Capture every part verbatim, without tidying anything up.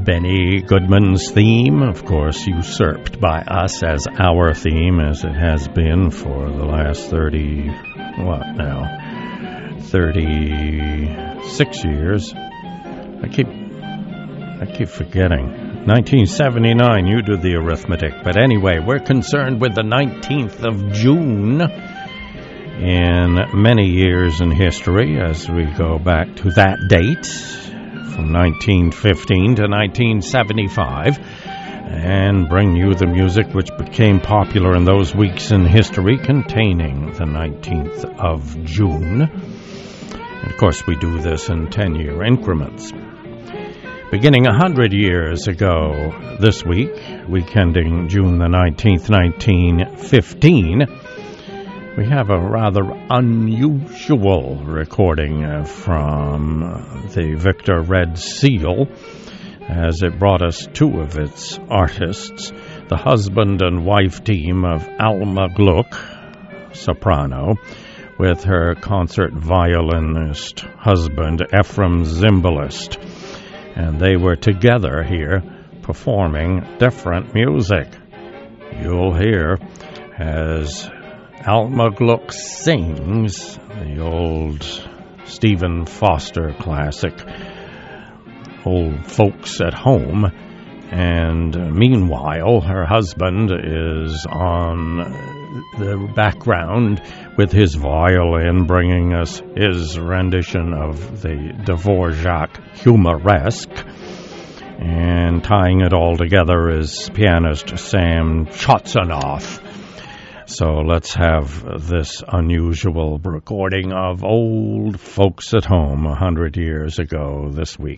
Benny Goodman's theme, of course, usurped by us as our theme, as it has been for the last thirty, what now, thirty-six years. I keep, I keep forgetting. nineteen seventy-nine, you do the arithmetic. But anyway, we're concerned with the nineteenth of June in many years in history as we go back to that date, from nineteen fifteen to nineteen seventy-five, and bring you the music which became popular in those weeks in history containing the nineteenth of June. And of course, we do this in ten-year increments. Beginning one hundred years ago this week, week ending June the nineteenth, nineteen fifteen, we have a rather unusual recording uh, from the Victor Red Seal, as it brought us two of its artists, the husband and wife team of Alma Gluck, soprano, with her concert violinist husband, Ephraim Zimbalist. And they were together here performing different music. You'll hear as Alma Gluck sings the old Stephen Foster classic, Old Folks at Home, and meanwhile her husband is on the background with his violin, bringing us his rendition of the Dvorak Humoresque, and tying it all together is pianist Sam Chotsanoff. So let's have this unusual recording of Old Folks at Home a hundred years ago this week.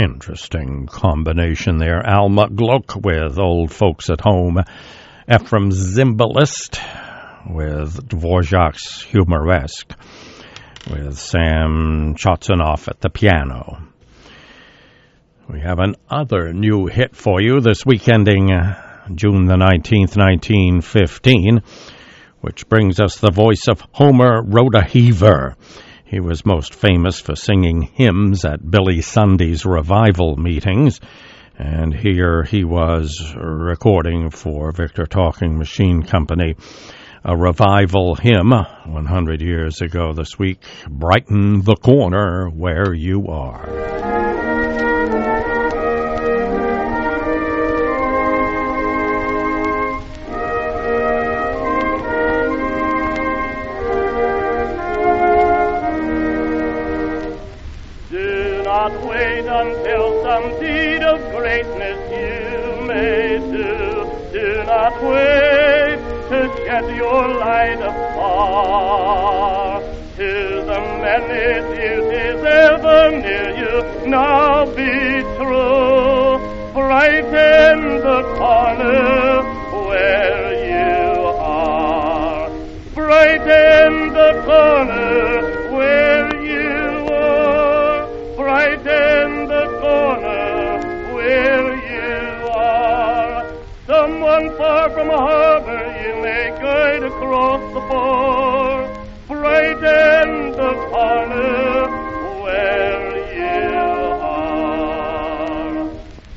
Interesting combination there. Alma Gluck with Old Folks at Home. Ephraim Zimbalist with Dvorak's Humoresque, with Sam Chotsanoff at the piano. We have another new hit for you this week ending uh, June the nineteenth, nineteen fifteen, which brings us the voice of Homer Rodeheaver. He was most famous for singing hymns at Billy Sunday's revival meetings, and here he was recording for Victor Talking Machine Company a revival hymn one hundred years ago this week, Brighten the Corner Where You Are. Until some deed of greatness you may do. Do not wait to shed your light afar. To the many duties ever near you, now be true. Brighten the corner where you are. Brighten the corner where you are. Brighten the corner where you are. Someone far from harbor you may guide across the bar. Brighten the corner where you are.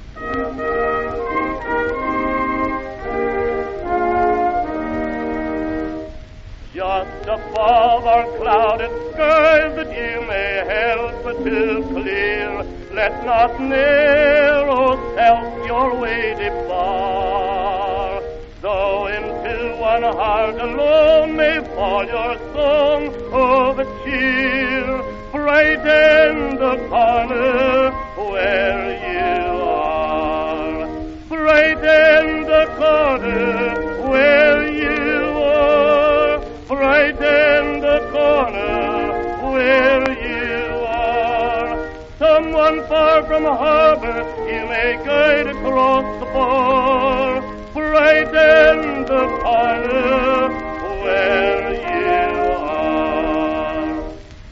Just above our clouded skies that you may help to clear, let not narrow self your way debar. Though into one heart alone may fall your song of cheer, brighten the corner where you are. Brighten the corner where you are. Brighten the corner where you are. Someone far from harbor you may guide across the bar. Brighten the corner where you are.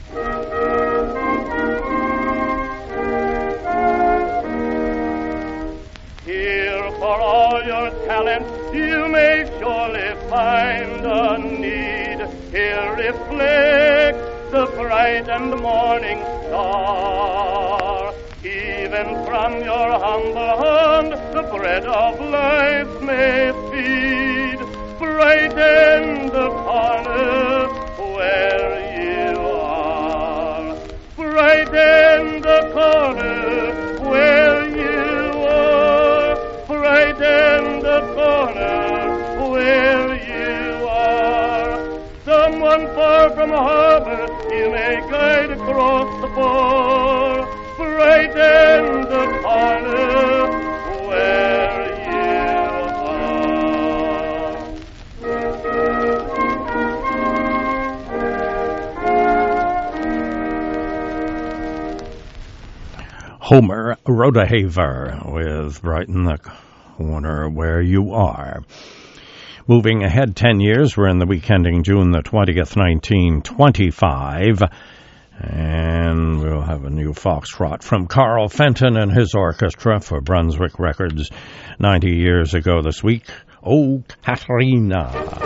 Here for all your talent you may surely find a need. Here reflects the bright and morning star. Even from your humble hand the bread of life may feed. Brighten the corner where you are. Brighten the corner where you are. Brighten the corner where you are. Someone far from harbor you may guide across the bar. Brighten the corner where you are. Homer Rodeheaver with Brighten the Corner Where You Are. Moving ahead ten years, we're in the week ending June the twentieth, nineteen twenty-five. And we'll have a new foxtrot from Carl Fenton and his orchestra for Brunswick Records ninety years ago this week. Oh, Katharina.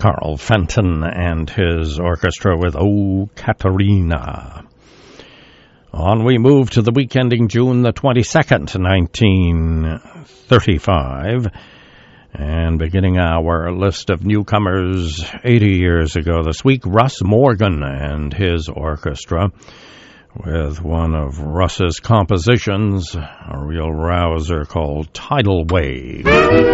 Carl Fenton and his orchestra with O Katerina. On we move to the week ending June the twenty-second, nineteen thirty-five, and beginning our list of newcomers eighty years ago this week, Russ Morgan and his orchestra with one of Russ's compositions, a real rouser called Tidal Wave.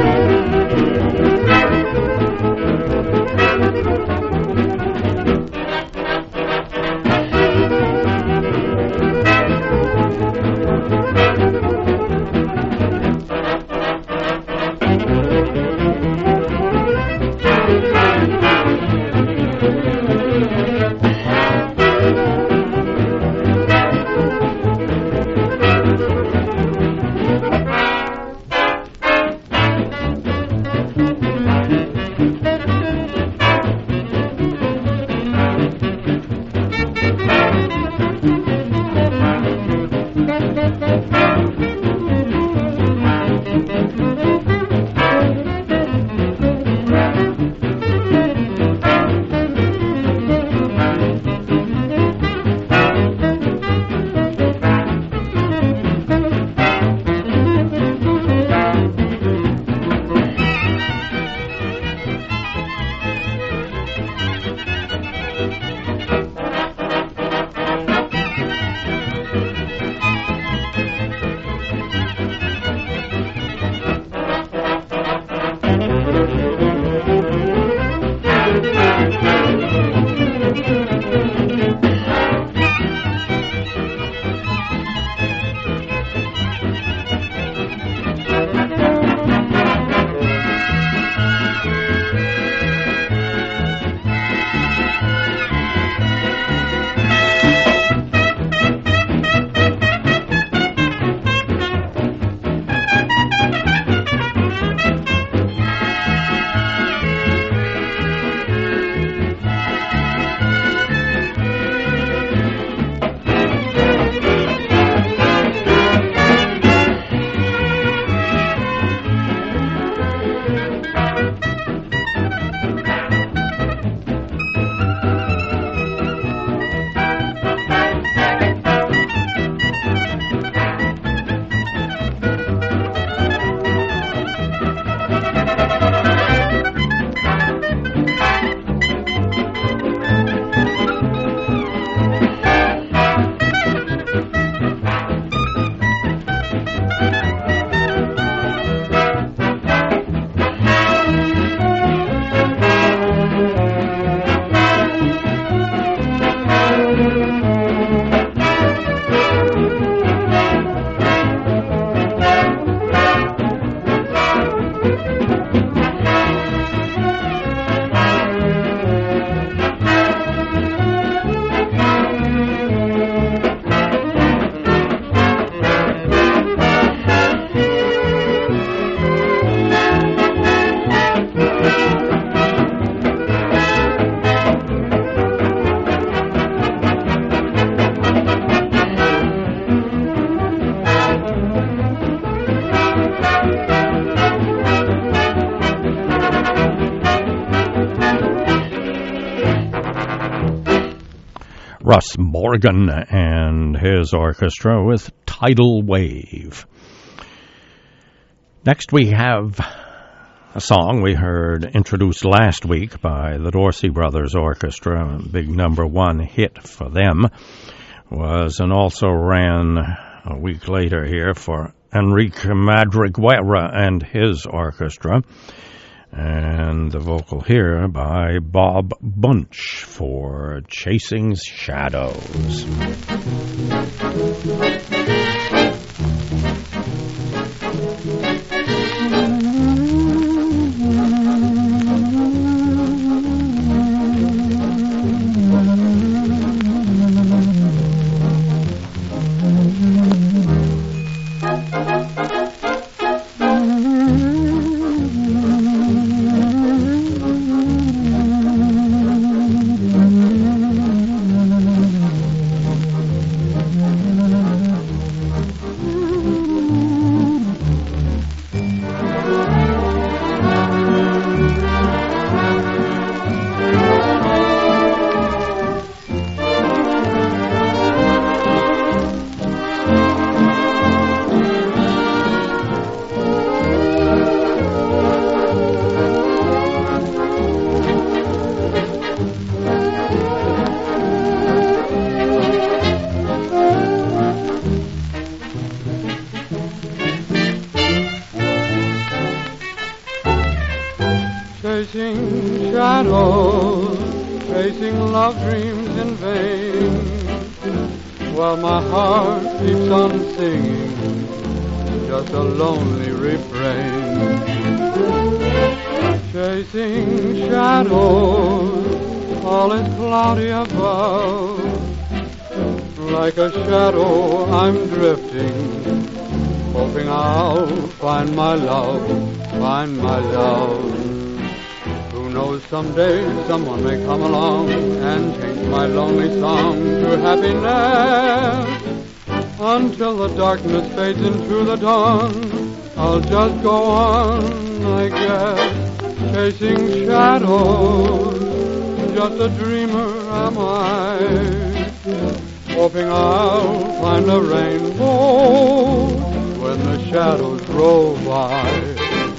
Russ Morgan and his orchestra with Tidal Wave. Next we have a song we heard introduced last week by the Dorsey Brothers Orchestra. A big number one hit for them was, and also ran a week later here for Enrique Madriguera and his orchestra. And the vocal here by Bob Bunch for Chasing Shadows. Chasing shadows, chasing love dreams in vain, while my heart keeps on singing just a lonely refrain. Chasing shadows, all is cloudy above. Like a shadow I'm drifting, hoping I'll find my love, find my love. Who knows, someday someone may come along and change my lonely song to happiness. Until the darkness fades into the dawn, I'll just go on, I guess, chasing shadows. Just a dreamer am I, hoping I'll find a rainbow when the shadows roll by.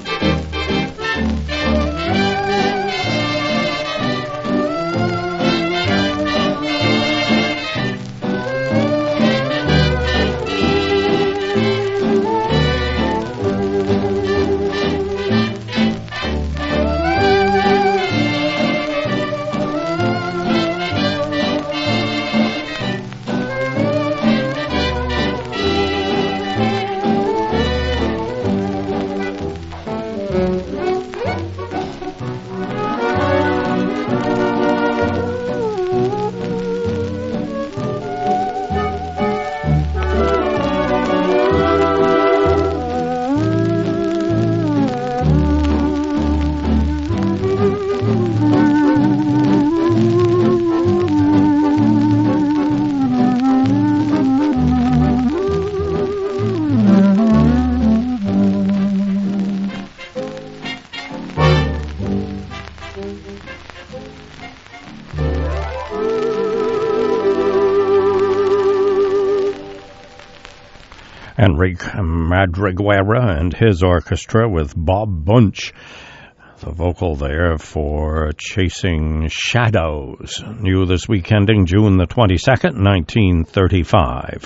Enrique Madriguera and his orchestra with Bob Bunch, the vocal there for Chasing Shadows, new this week ending June the twenty-second, nineteen thirty-five.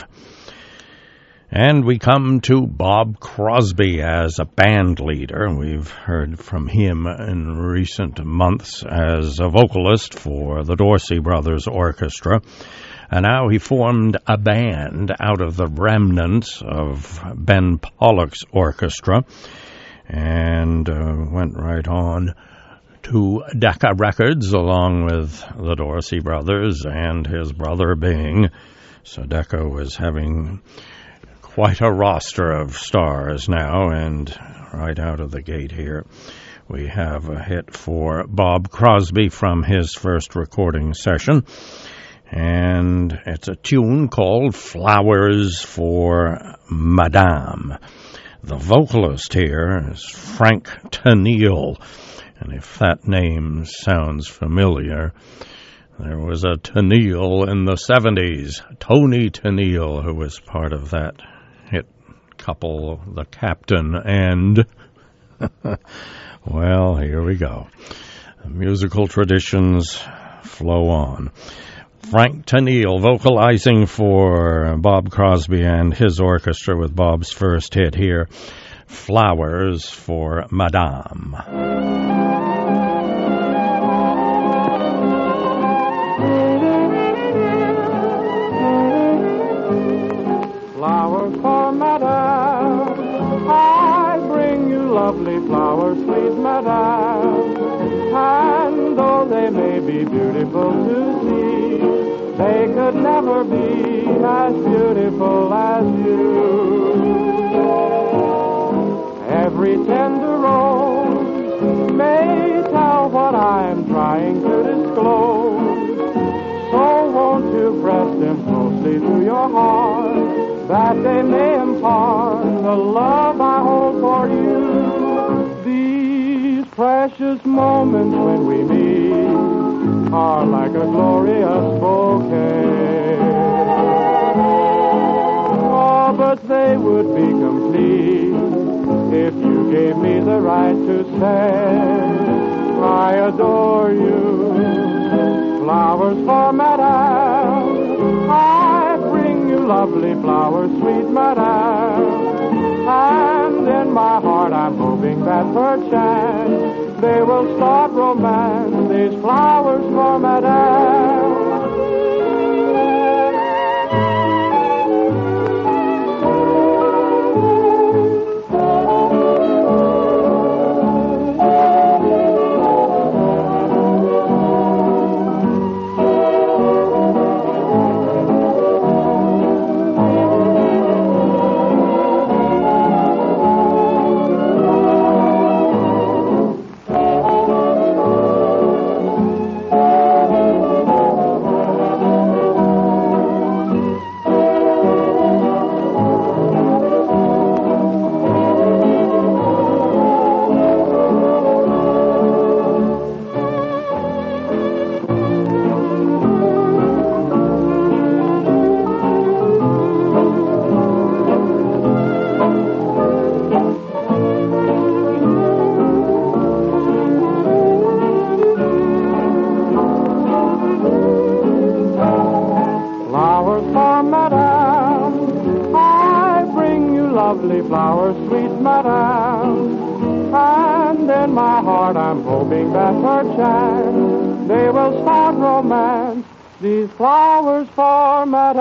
And we come to Bob Crosby as a band leader. We've heard from him in recent months as a vocalist for the Dorsey Brothers Orchestra. And now he formed a band out of the remnants of Ben Pollock's orchestra and uh, went right on to Decca Records along with the Dorsey Brothers and his brother Bing. So Decca was having quite a roster of stars now, and right out of the gate here we have a hit for Bob Crosby from his first recording session. And it's a tune called Flowers for Madame. The vocalist here is Frank Tennille, and if that name sounds familiar, there was a Tennille in the seventies, Tony Tennille, who was part of that hit couple, The Captain and... Well, here we go. The musical traditions flow on. Frank Tennille vocalizing for Bob Crosby and his orchestra with Bob's first hit here, Flowers for Madame. Flowers for Madame, I bring you lovely flowers, sweet Madame, and though they may be beautiful to see, they could never be as beautiful as you. Every tender rose may tell what I'm trying to disclose. So won't you press them closely to your heart, that they may impart the love I hold for you. These precious moments when we meet are like a glorious bouquet. Oh, but they would be complete if you gave me the right to say I adore you. Flowers for Madame, I bring you lovely flowers, sweet Madame, and in my heart I'm hoping that perchance they will start romance, these flowers for Madame. Flowers, sweet Madame, and in my heart I'm hoping that perchance they will start romance, these flowers for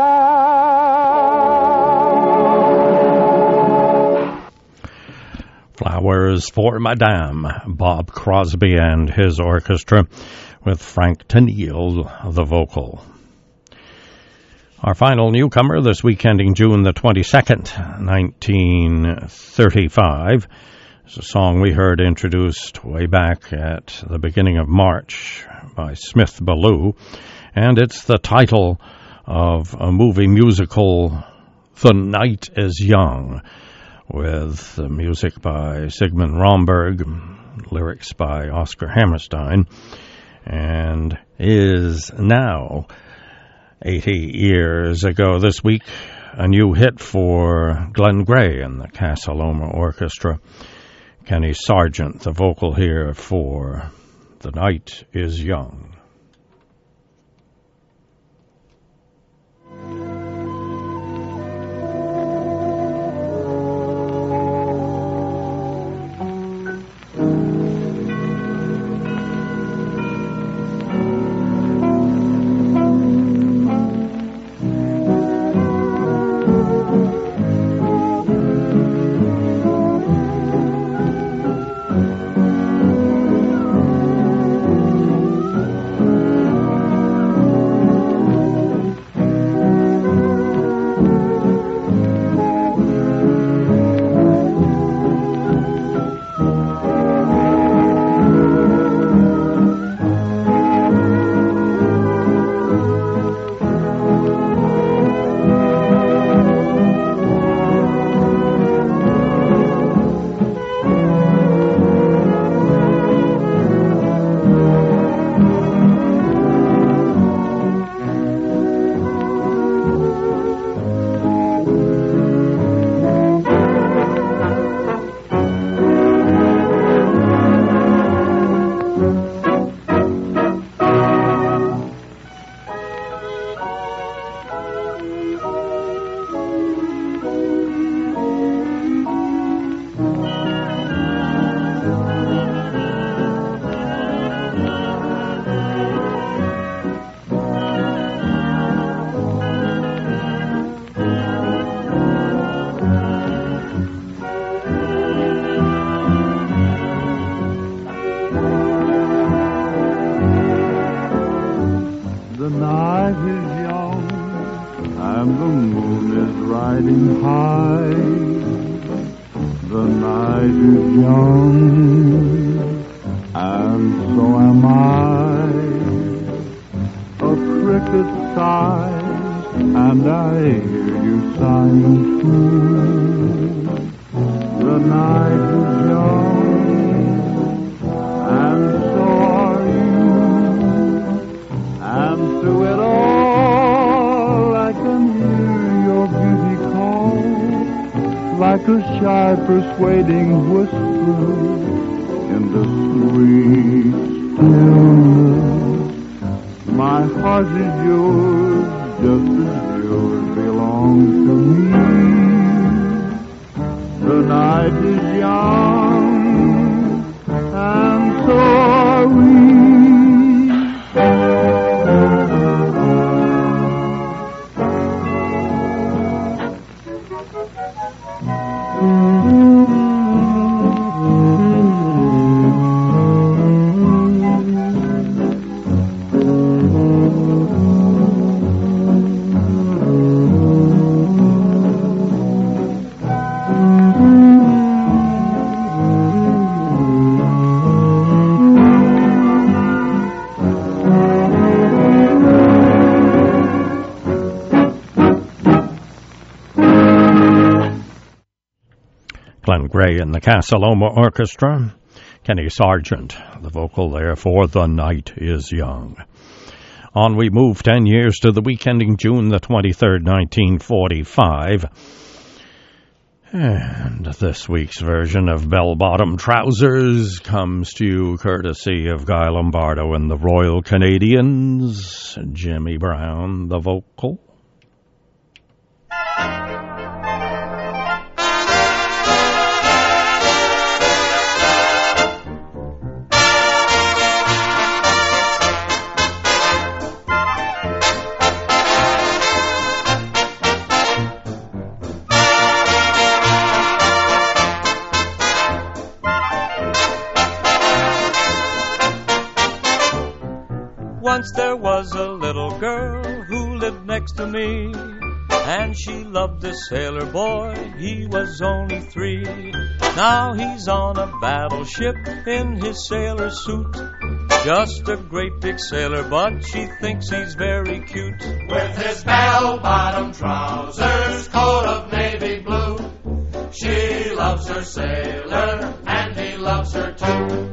Madame. Flowers for Madame, Bob Crosby and his orchestra, with Frank Tennille, the vocal. Our final newcomer this week, ending June the twenty-second, nineteen thirty-five, is a song we heard introduced way back at the beginning of March by Smith Ballou, and it's the title of a movie musical, The Night is Young, with the music by Sigmund Romberg, lyrics by Oscar Hammerstein, and is now eighty years ago this week, a new hit for Glenn Gray and the Casa Loma Orchestra. Kenny Sargent, the vocal here for The Night is Young. Persuading whisper in the sweet stillness. My heart is yours, just as yours belongs to me. The night is young, and so Glenn Gray and the Casa Loma Orchestra. Kenny Sargent, the vocal there for The Night is Young. On we move ten years to the week ending June the twenty-third, nineteen forty-five. And this week's version of Bell-Bottom Trousers comes to you courtesy of Guy Lombardo and the Royal Canadians. Jimmy Brown, the vocal. Once there was a little girl who lived next to me, and she loved a sailor boy, he was only three. Now he's on a battleship in his sailor suit, just a great big sailor, but she thinks he's very cute. With his bell-bottom trousers, coat of navy blue, she loves her sailor, and he loves her too.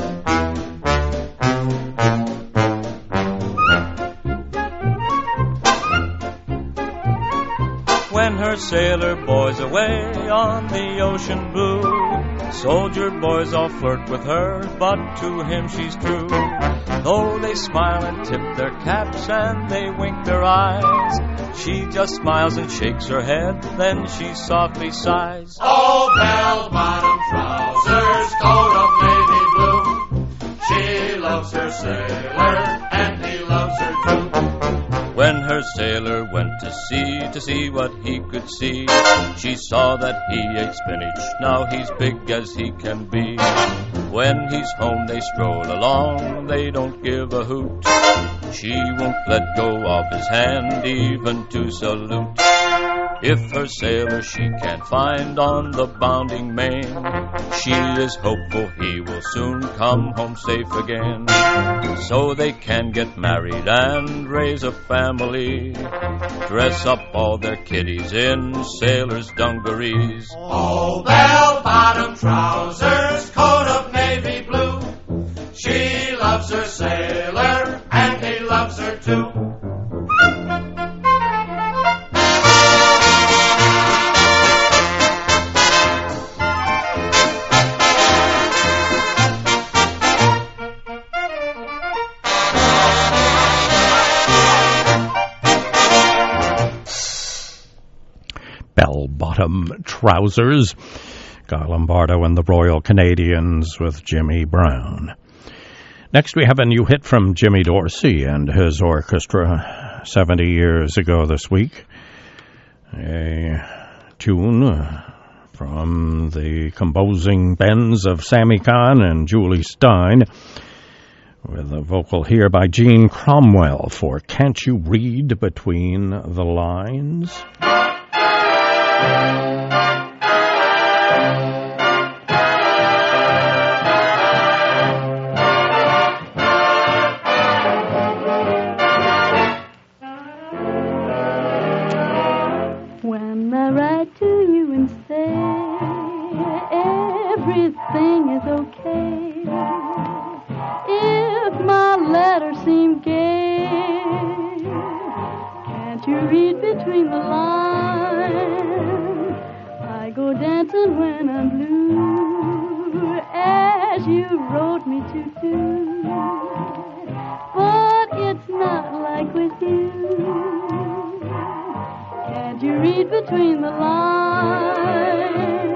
When her sailor boy's away on the ocean blue, soldier boys all flirt with her, but to him she's true. Though they smile and tip their caps and they wink their eyes, she just smiles and shakes her head, then she softly sighs. Oh, bell-bottom trousers, coat of navy blue, she loves her sailor, and he loves her too. When her sailor went to sea to see what he could see, she saw that he ate spinach, now he's big as he can be. When he's home they stroll along, they don't give a hoot. She won't let go of his hand even to salute. If her sailor she can't find on the bounding main, she is hopeful he will soon come home safe again, so they can get married and raise a family, dress up all their kiddies in sailors' dungarees. Oh, bell-bottom trousers, coat of navy blue, she loves her sailor, and he loves her too. Bell-bottom trousers. Guy Lombardo and the Royal Canadians with Jimmy Brown. Next we have a new hit from Jimmy Dorsey and his orchestra seventy years ago this week. A tune from the composing bends of Sammy Kahn and Julie Stein, with a vocal here by Gene Cromwell for Can't You Read Between the Lines? When I write to you and say everything is okay, if my letters seem gay, can't you read between the lines? I go dancing when I'm blue, as you wrote me to do, but it's not like with you. Can't you read between the lines?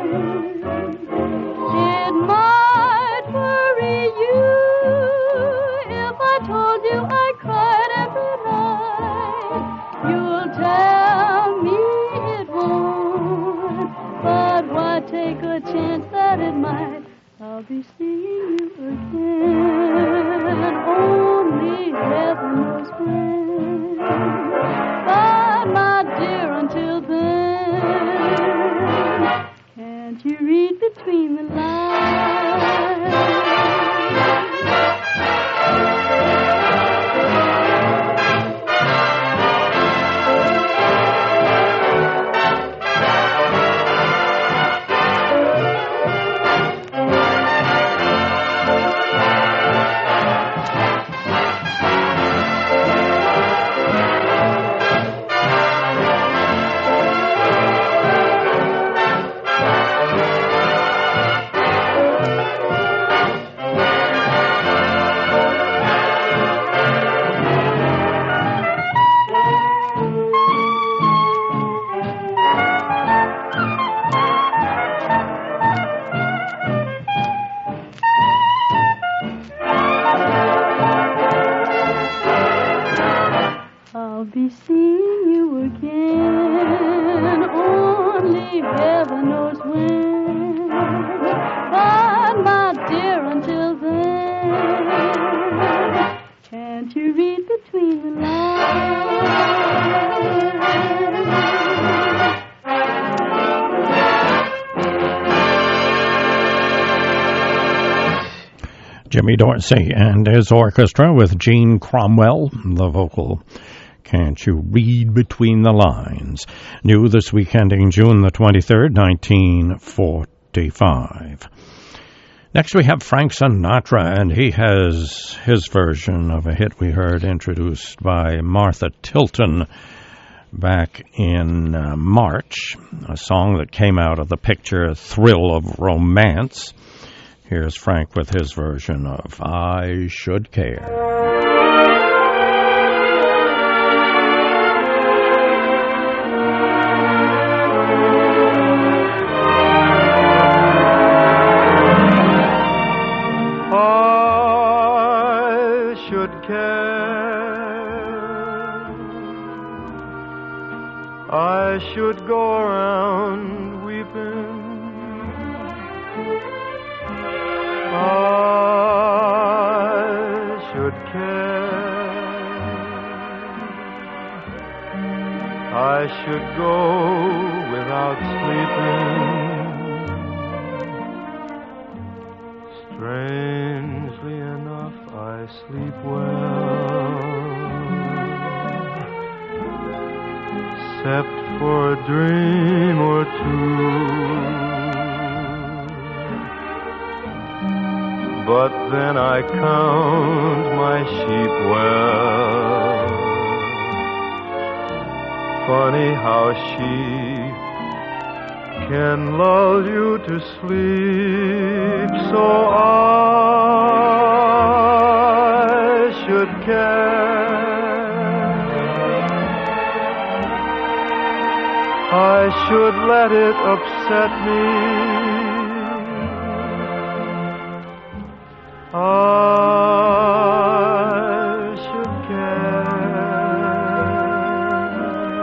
It might worry you if I told you I cried every night. You'll tell me it won't, but why take a chance that it might? I'll be seeing you again, only heaven knows when. But my dear, until then, can't you read between the lines? I'll be seeing you again, only heaven knows when. But my dear, until then, can't you read between the lines? Jimmy Dorsey and his orchestra with Gene Cromwell, the vocal. Can't you read between the lines? New this week ending June the twenty-third, nineteen forty-five. Next we have Frank Sinatra, and he has his version of a hit we heard introduced by Martha Tilton back in uh, March, a song that came out of the picture Thrill of Romance. Here's Frank with his version of I Should Care. I should care. I should go around weeping. I should care. I should go without sleeping. Strangely enough, I sleep well, except for a dream or two. But then I count my sheep well. Funny how sheep can lull you to sleep. So I should care. I should let it upset me. I should care,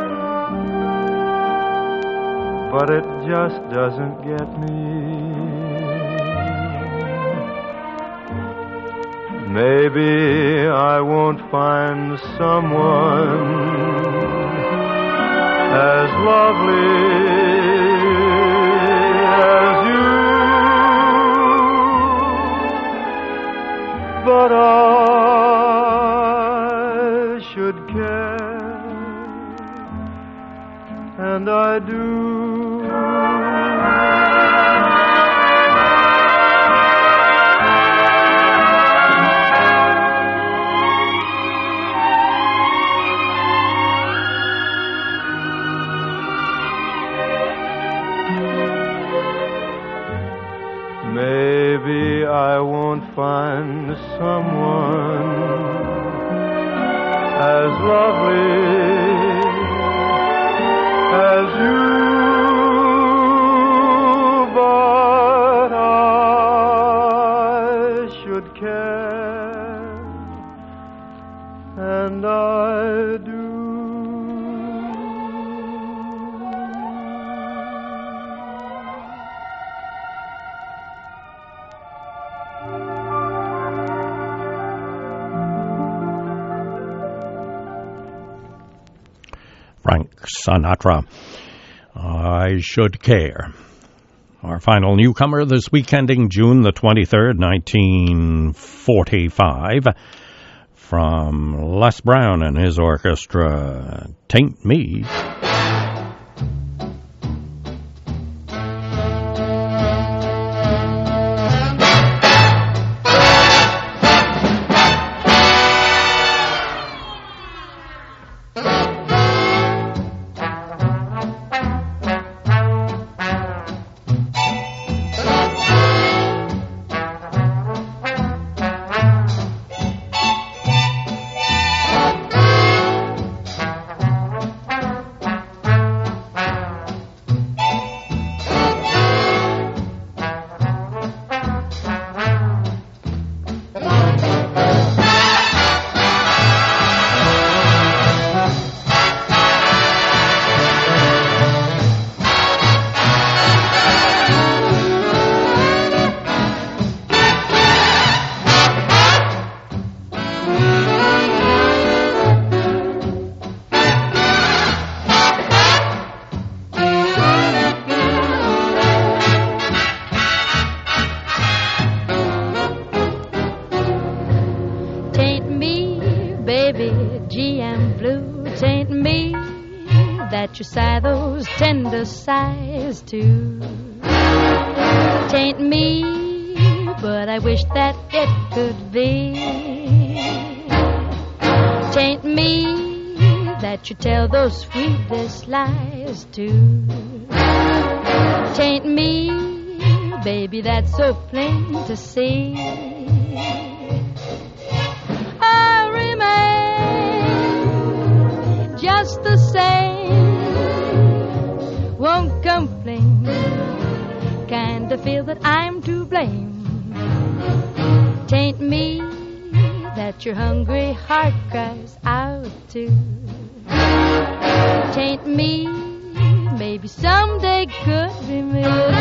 but it just doesn't get me. Maybe I won't find someone as lovely as you. But I should care, and I do. Maybe I won't find someone as lovely as you, but I should care, and I do. Frank Sinatra, I Should Care. Our final newcomer this week ending June the twenty-third, nineteen forty-five, from Les Brown and his orchestra, Taint Me. G M blue. Tain't me that you sigh those tender sighs too. Tain't me, but I wish that it could be. Tain't me that you tell those sweetest lies too. Tain't me, baby, that's so plain to see. I remain just the same, won't complain, kinda feel that I'm to blame. Tain't me that your hungry heart cries out to. Tain't me, maybe someday could be me.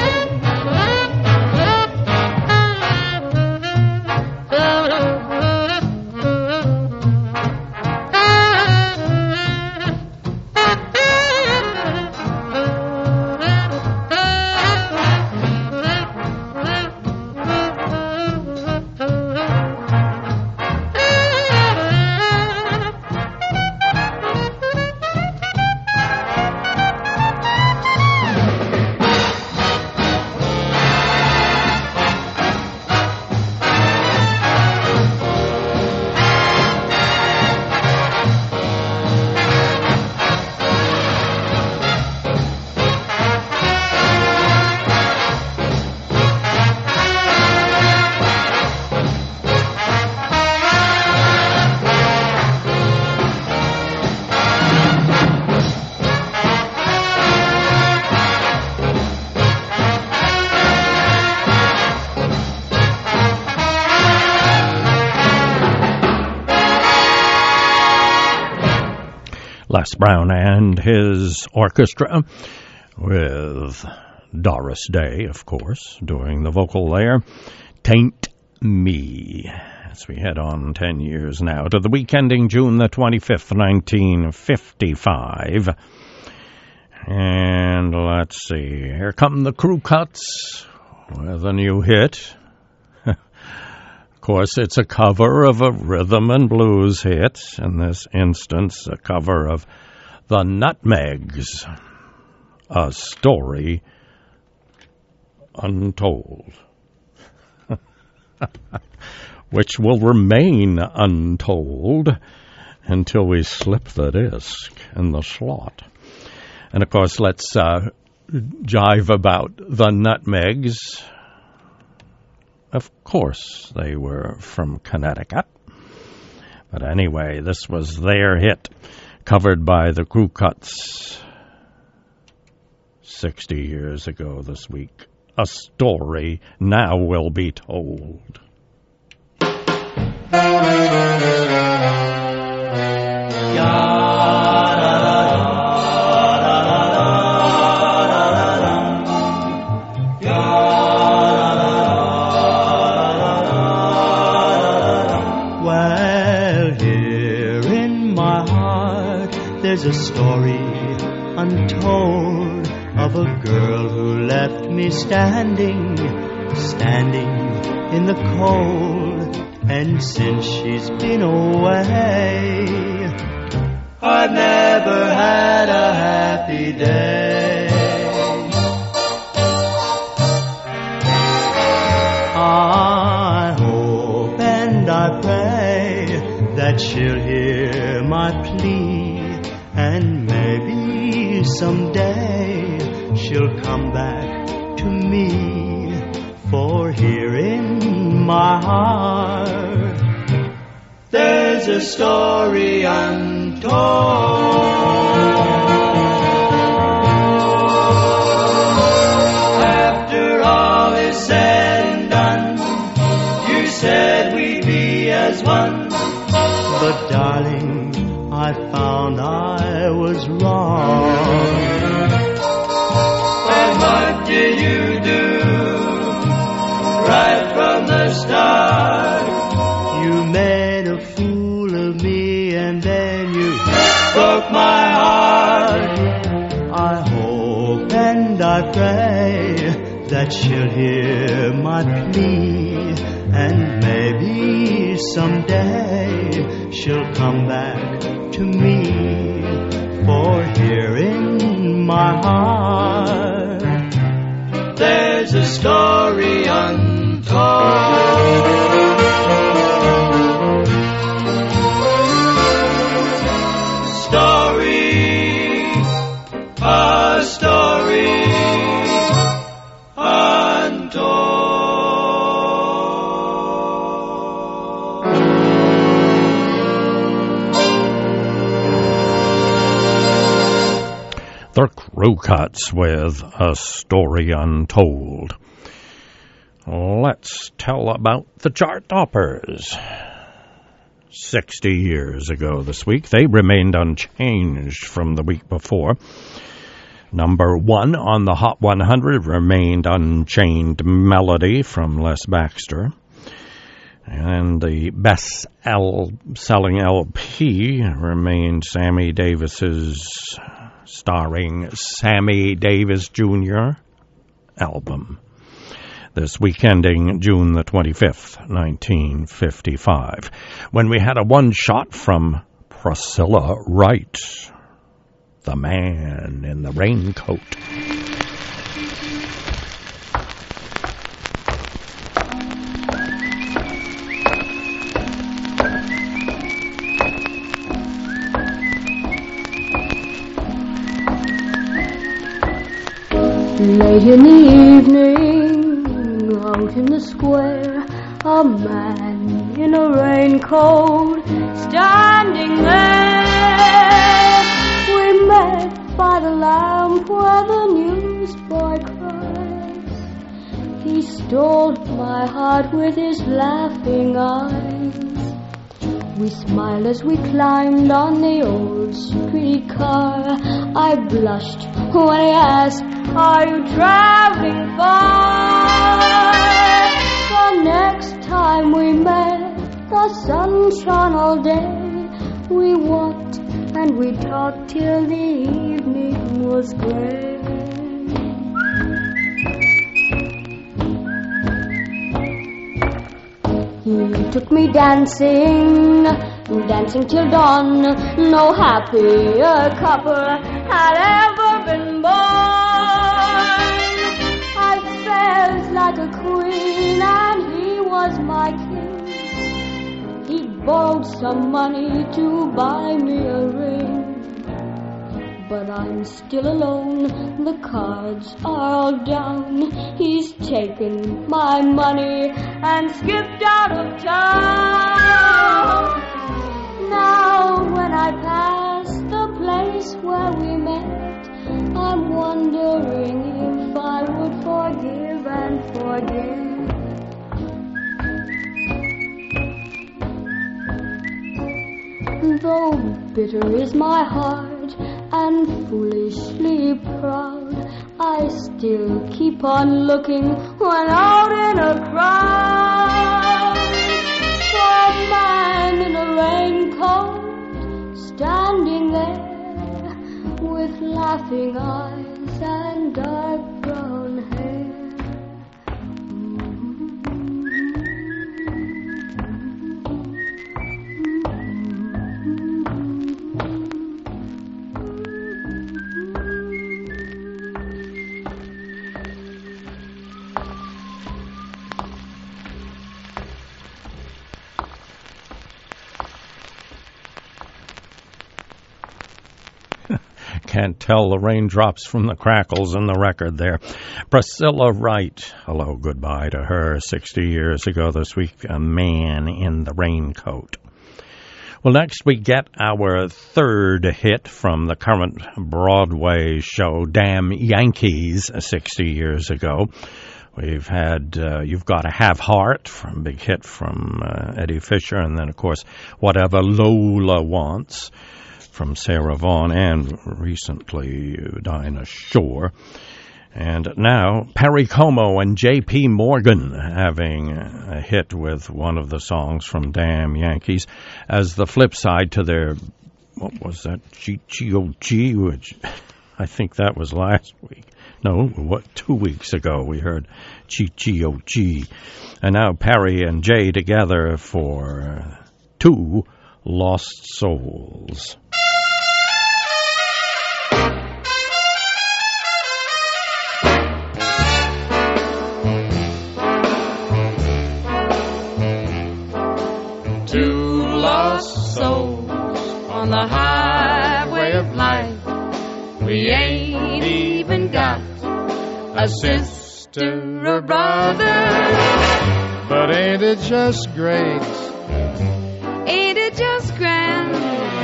Les Brown and his orchestra, with Doris Day, of course, doing the vocal there. Tain't Me, as we head on ten years now to the week ending June the twenty-fifth, nineteen fifty-five. And let's see, here come the Crew Cuts with a new hit. Of course, it's a cover of a rhythm and blues hit. In this instance, a cover of The Nutmegs, A Story Untold, which will remain untold until we slip the disc in the slot. And, of course, let's uh, jive about the Nutmegs. Of course, they were from Connecticut. But anyway, this was their hit, covered by the Crew Cuts sixty years ago this week. A Story Now Will Be Told. There's a story untold of a girl who left me standing, standing in the cold. And since she's been away, I've never had a happy day. I hope and I pray that she'll hear my plea, and maybe someday she'll come back to me. For here in my heart there's a story untold. After all is said and done, you said we'd be as one. But darling, I found I was wrong. And what did you do? Right from the start, you made a fool of me, and then you broke my heart. I hope and I pray that she'll hear my plea, and maybe someday she'll come back to me for here in my heart there's a story untold. Story, a story untold. The Crocuts with A Story Untold. Let's tell about the chart toppers. Sixty years ago this week, they remained unchanged from the week before. Number one on the Hot one hundred remained Unchained Melody from Les Baxter. And the best-selling L P remained Sammy Davis's starring Sammy Davis Junior album. This week ending June the twenty-fifth, nineteen fifty-five, when we had a one-shot from Priscilla Wright, The Man in the Raincoat. Late in the evening, out in the square, a man in a raincoat standing there. We met by the lamp where the newsboy cries. He stole my heart with his laughing eyes. We smiled as we climbed on the old streetcar. I blushed when he asked, "Are you traveling far?" The next time we met, the sun shone all day. We walked and we talked till the evening was gray. He took me dancing, dancing till dawn. No happier couple had ever been born. I felt like a queen and he was my king. He borrowed some money to buy me a ring. But I'm still alone, the cards are all down. He's taken my money and skipped out of town. Now when I pass the place where we met, I'm wondering if I would forgive and forget. Though bitter is my heart and foolishly proud, I still keep on looking when out in a crowd for a man in a raincoat standing there with laughing eyes and dark brown hair. Can't tell the raindrops from the crackles in the record there. Priscilla Wright, hello, goodbye to her, sixty years ago this week, A Man in the Raincoat. Well, next we get our third hit from the current Broadway show, Damn Yankees, sixty years ago. We've had uh, You've Gotta Have Heart, from big hit from uh, Eddie Fisher, and then, of course, Whatever Lola Wants, from Sarah Vaughan, and recently Dinah Shore. And now Perry Como and J P Morgan having a hit with one of the songs from Damn Yankees as the flip side to their, what was that, G G O G, which I think that was last week. No, what, two weeks ago we heard G G O G. And now Perry and Jay together for Two Lost Souls. Two lost souls on the highway of life. We ain't even got a sister or brother. But ain't it just great? Ain't it just grand?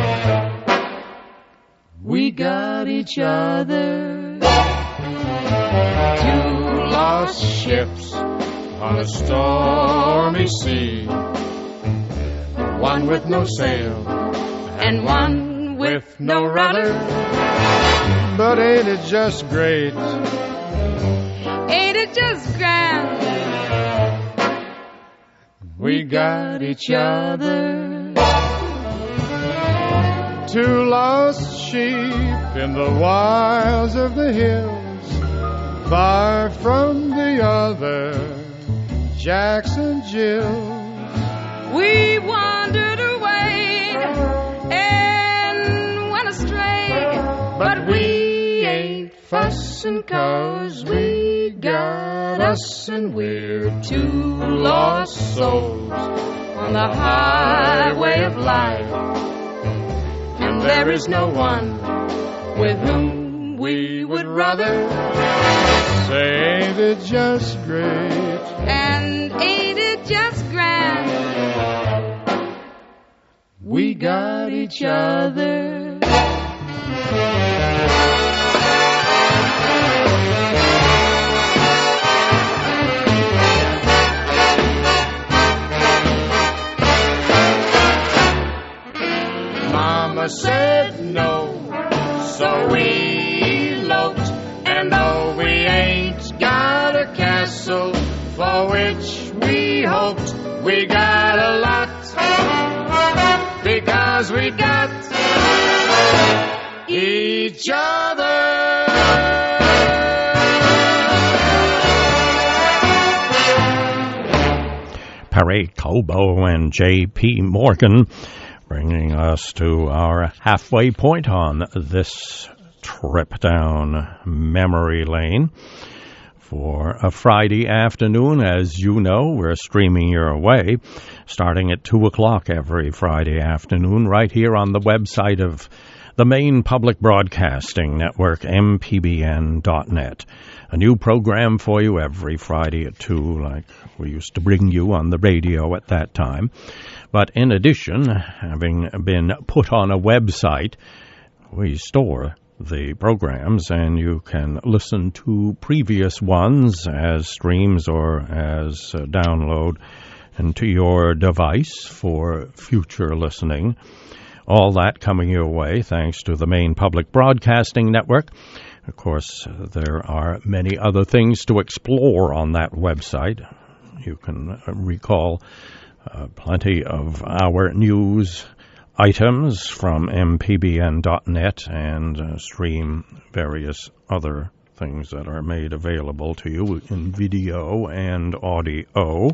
We got each other. Two lost ships On a stormy sea, one with no sail and one with no rudder. But ain't it just great? Ain't it just grand? We got each other. Two lost sheep in the wilds of the hills, far from the other Jacks and Jills. We wandered away and went astray, but we ain't fussin' 'cause we got us and we're two lost souls on the highway of life. And there is no one with whom we would rather. Say, ain't it just great? And ain't it just grand? We got each other. Mama said no, so we eloped. And though we ain't got a castle for which we hoped, we got a lot because we got each other. Perry Cobo and J P Morgan bringing us to our halfway point on this trip down memory lane for a Friday afternoon. As you know, we're streaming your way starting at two o'clock every Friday afternoon right here on the website of the Maine Public Broadcasting Network, M P B N dot net. A new program for you every Friday at two, like we used to bring you on the radio at that time. But in addition, having been put on a website, we store the programs, and you can listen to previous ones as streams or as uh, download into your device for future listening. All that coming your way thanks to the Maine Public Broadcasting Network. Of course, there are many other things to explore on that website. You can recall uh, plenty of our news items from M P B N dot net and uh, stream various other things that are made available to you in video and audio.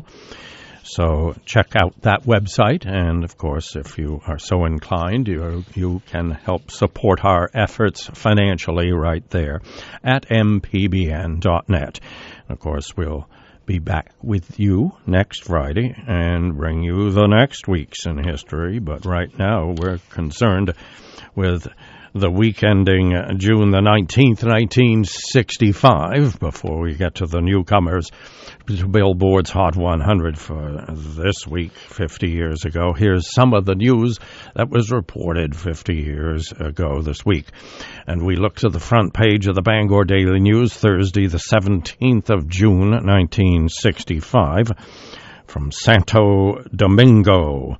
So check out that website, and of course, if you are so inclined, you, you can help support our efforts financially right there at M P B N dot net. Of course, we'll be back with you next Friday and bring you the next week's in history. But right now, we're concerned with the week ending June the nineteenth, nineteen sixty-five, before we get to the newcomers to Billboard's Hot one hundred for this week, fifty years ago. Here's some of the news that was reported fifty years ago this week. And we look to the front page of the Bangor Daily News, Thursday the seventeenth of June, nineteen sixty-five, from Santo Domingo.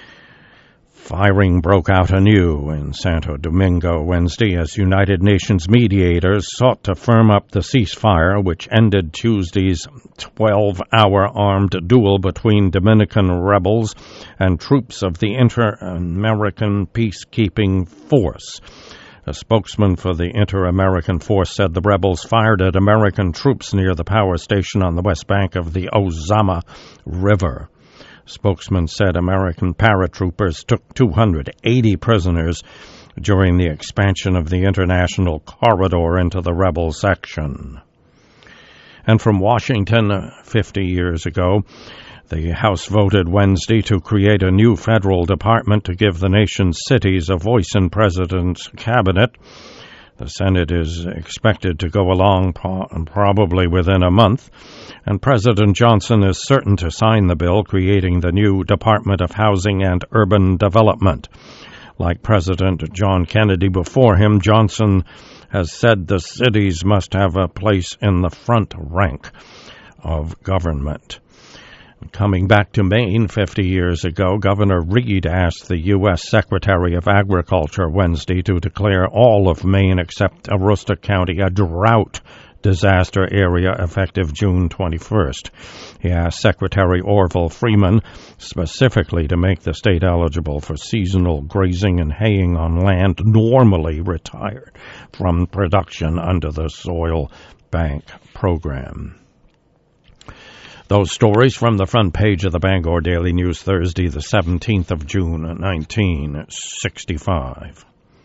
Firing broke out anew in Santo Domingo Wednesday as United Nations mediators sought to firm up the ceasefire, which ended Tuesday's twelve-hour armed duel between Dominican rebels and troops of the Inter-American Peacekeeping Force. A spokesman for the Inter-American Force said the rebels fired at American troops near the power station on the west bank of the Ozama River. Spokesman said American paratroopers took two hundred eighty prisoners during the expansion of the international corridor into the rebel section. And from Washington, fifty years ago, the House voted Wednesday to create a new federal department to give the nation's cities a voice in President's cabinet. The Senate is expected to go along pro- probably within a month, and President Johnson is certain to sign the bill creating the new Department of Housing and Urban Development. Like President John Kennedy before him, Johnson has said the cities must have a place in the front rank of government. Coming back to Maine fifty years ago, Governor Reed asked the U S Secretary of Agriculture Wednesday to declare all of Maine except Aroostook County a drought disaster area effective June twenty-first. He asked Secretary Orville Freeman specifically to make the state eligible for seasonal grazing and haying on land normally retired from production under the Soil Bank program. Those stories from the front page of the Bangor Daily News Thursday, the seventeenth of June, nineteen sixty-five.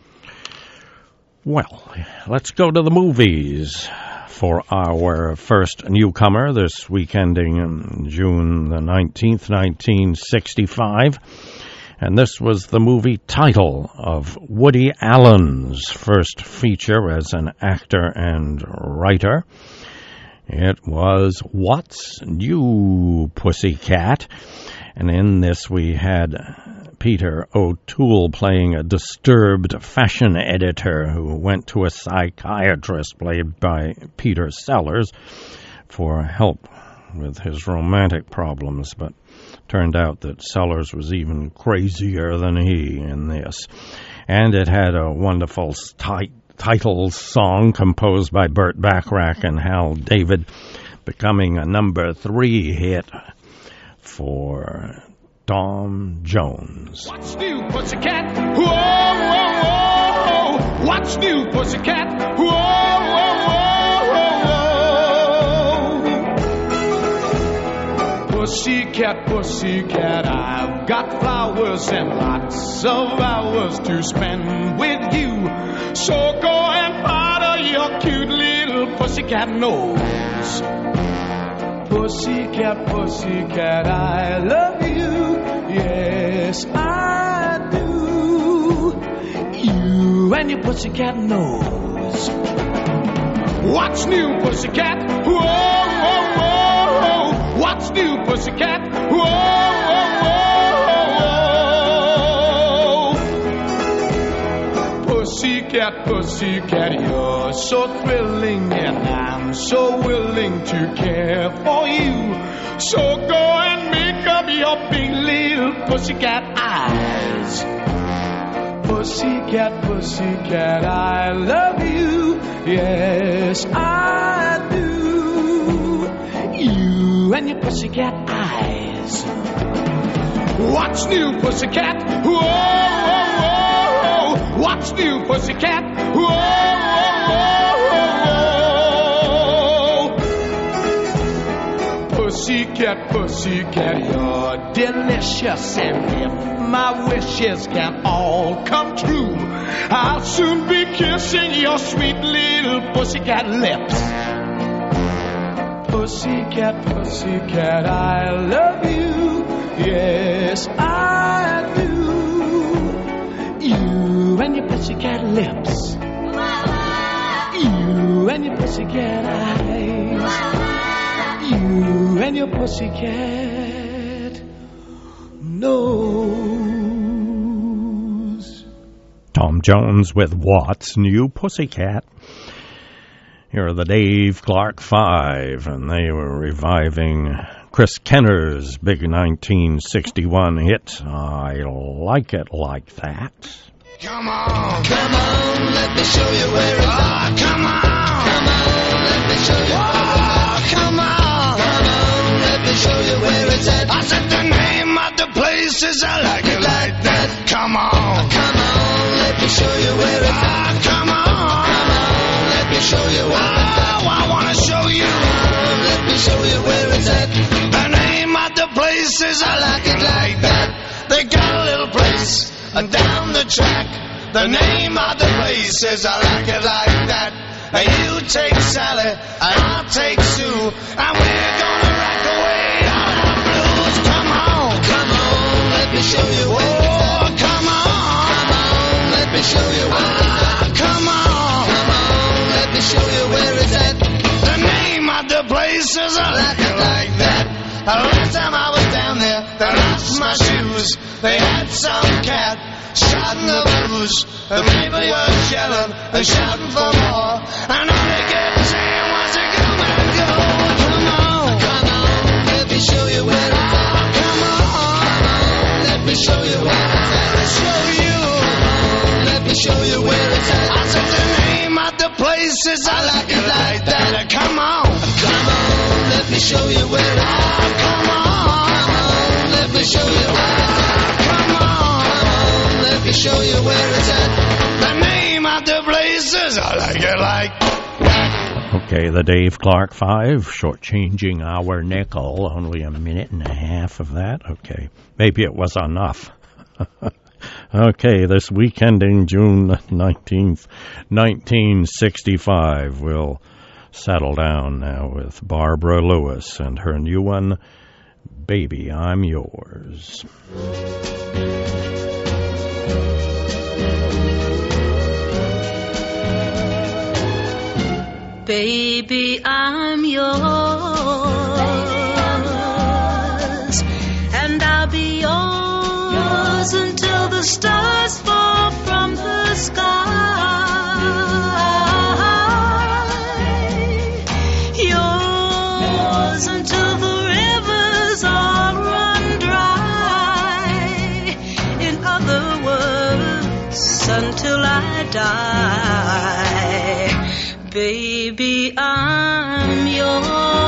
Well, let's go to the movies for our first newcomer this week ending June the nineteenth, nineteen sixty-five. And this was the movie title of Woody Allen's first feature as an actor and writer. It was What's New, Pussycat? And in this we had Peter O'Toole playing a disturbed fashion editor who went to a psychiatrist, played by Peter Sellers, for help with his romantic problems, but turned out that Sellers was even crazier than he in this. And it had a wonderful tight title song composed by Burt Bacharach and Hal David, becoming a number three hit for Tom Jones. What's new, Pussycat? Whoa, whoa, whoa. What's new, Pussycat? Whoa, whoa, whoa, whoa. Pussycat, pussycat, I've got flowers and lots of hours to spend with you. So go and powder your cute little pussycat nose. Pussycat, pussycat, I love you. Yes, I do. You and your pussycat nose. What's new, pussycat? Whoa, whoa, whoa. What's new, pussycat? Whoa, whoa, whoa. Pussycat, pussycat, you're so thrilling, and I'm so willing to care for you. So go and make up your big little pussycat eyes. Pussycat, pussycat, I love you. Yes, I do. You and your pussycat eyes. What's new, pussycat? Whoa, whoa, whoa. What's new, pussycat? Whoa, whoa, whoa. Pussycat, pussycat, you're delicious, and if my wishes can all come true, I'll soon be kissing your sweet little pussycat lips. Pussycat, pussycat, I love you. Yes, I do. You and your pussycat lips. You and your pussycat eyes. You and your pussycat nose. Tom Jones with What's New, Pussycat. Here are the Dave Clark Five, and they were reviving Chris Kenner's big nineteen sixty-one hit, I Like It Like That. Come on, come on, let me show you where it's at. Come on, come on, let me show you where it's at. Come on, come on, let me show you where it's at. I said the name of the place is I Like It Like That. Come on, come on, let me show you where it's at. Come on, come on, let me show you where it's at. Oh, I wanna show you. Let me show you where it's at. The name of the place is I Like It Like That. They got a little place down the track The name of the place is I like it like that. And you take Sally, and I'll take Sue, and we're gonna rock away all our blues. Come on, come on, let me show you where it's at. Come on, come on, let me show you where it's at. Come on, come on, let me show you where it's at. The name of the place is I like it like that. The last time I was down there, they lost my shoes. They had some cat shouting the blues. The people were yelling and shouting for more. And all they kept saying was to come and go. Come on, come on, let me show you where it's at. Come on, come on, let me show you where it's at. Show you, come on, let me show you where it's at. I said the name of the place is I like it like that. Come on, come on, let me show you where it's at. Come on, come on, let me show you where it's at. Come on, come on, let me show you where it's at. The name of the place is I like it like that. Okay, the Dave Clark Five, shortchanging our nickel. Only a minute and a half of that. Okay, maybe it was enough. Okay, this week ending June nineteenth, nineteen sixty-five. We'll settle down now with Barbara Lewis and her new one, Baby, I'm Yours. Baby, I'm yours, and I'll be yours until the stars fall from the sky. Yours until the rivers all run dry. In other words, until I die. Baby, I'm yours,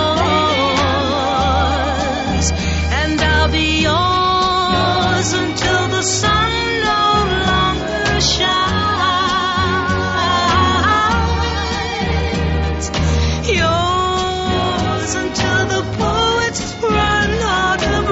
and I'll be yours until the sun no longer shines. Yours until the poets run out of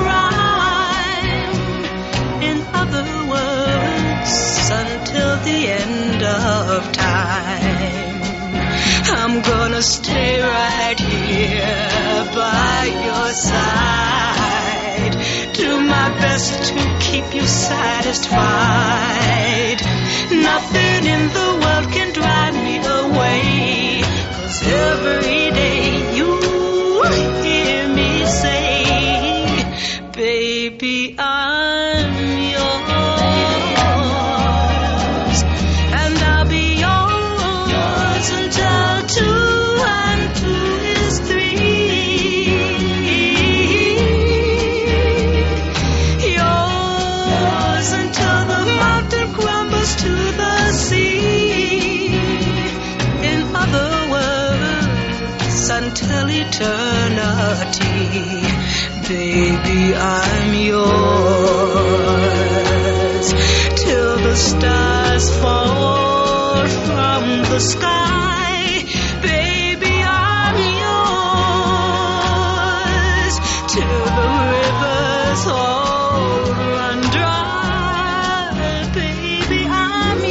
rhyme. In other words, until the end of time. I'm gonna stay right here by your side. Do my best to keep you satisfied. Nothing in the world can drive me away. 'Cause every day you hear me say, baby, I'm yours, and I'll be yours until two and two is three. Yours until the mountain crumbles to the sea. In other words, until eternity. Baby, I'm yours till the stars fall from the sky. Till the rivers all run dry. Baby, I'm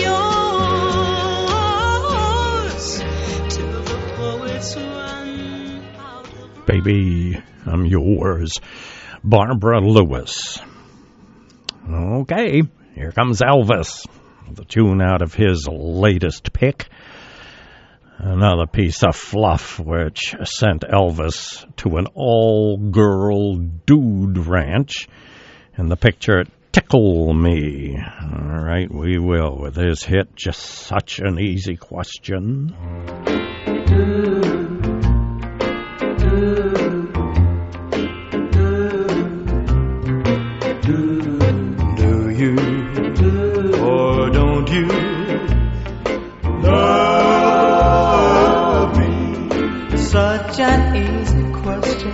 yours. Till the poets run out of... Baby, I'm yours. Barbara Lewis. Okay, here comes Elvis. The tune out of his latest pick. Another piece of fluff which sent Elvis to an all-girl dude ranch. And the picture, Tickle Me. All right, we will with his hit, Just Such an Easy Question. Do you or don't you love me? Such an easy question.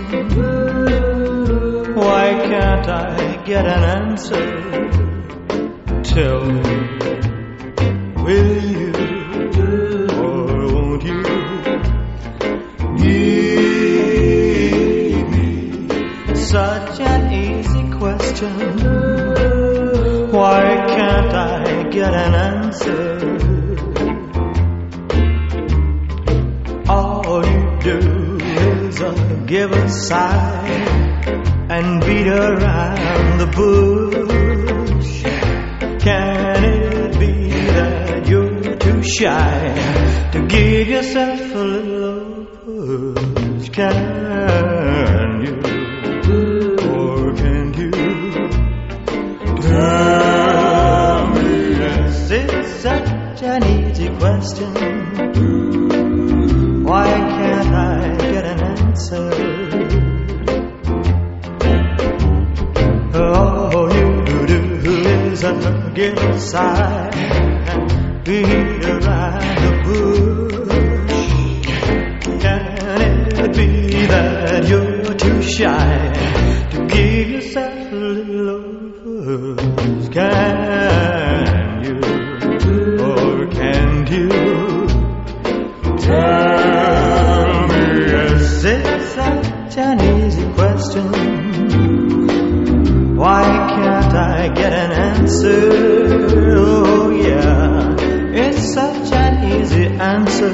Why can't I get an answer? Tell me, will you or won't you give me such an easy question? Why can't I get get an answer. All you do is uh, give a sigh and beat around the bush. Can it be that you're too shy to give yourself a little push? Can you, or can you tell me? Yes, it's such an easy question. Why can't I get an answer? All you do is a give a sigh and beat around the bush. Can it be that you're too shy to give yourself a little push? Can you, or can't you tell me? Yes, it's such an easy question. Why can't I get an answer? Oh yeah, it's such an easy answer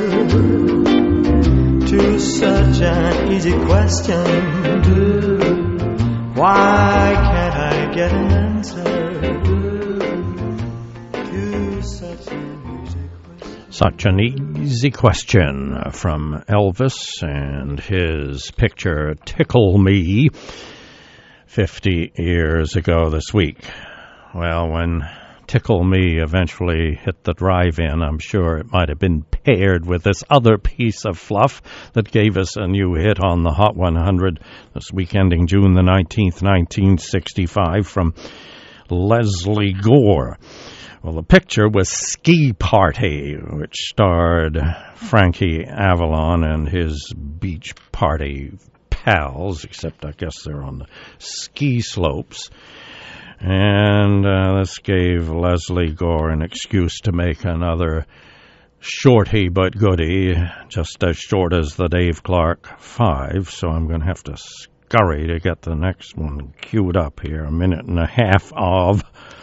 to such an easy question. Why can't I get an answer to such an easy question? Such an easy question from Elvis and his picture Tickle Me fifty years ago this week. Well, when Tickle Me eventually hit the drive-in, I'm sure it might have been paired with this other piece of fluff that gave us a new hit on the Hot one hundred this week ending June the nineteenth, nineteen sixty-five from Leslie Gore. Well, the picture was Ski Party, which starred Frankie Avalon and his beach party pals, except I guess they're on the ski slopes. And uh, this gave Leslie Gore an excuse to make another shorty but goodie, just as short as the Dave Clark Five. So I'm going to have to scurry to get the next one queued up here. A minute and a half of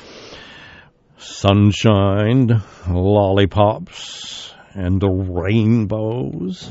Sunshine, Lollipops, and the Rainbows.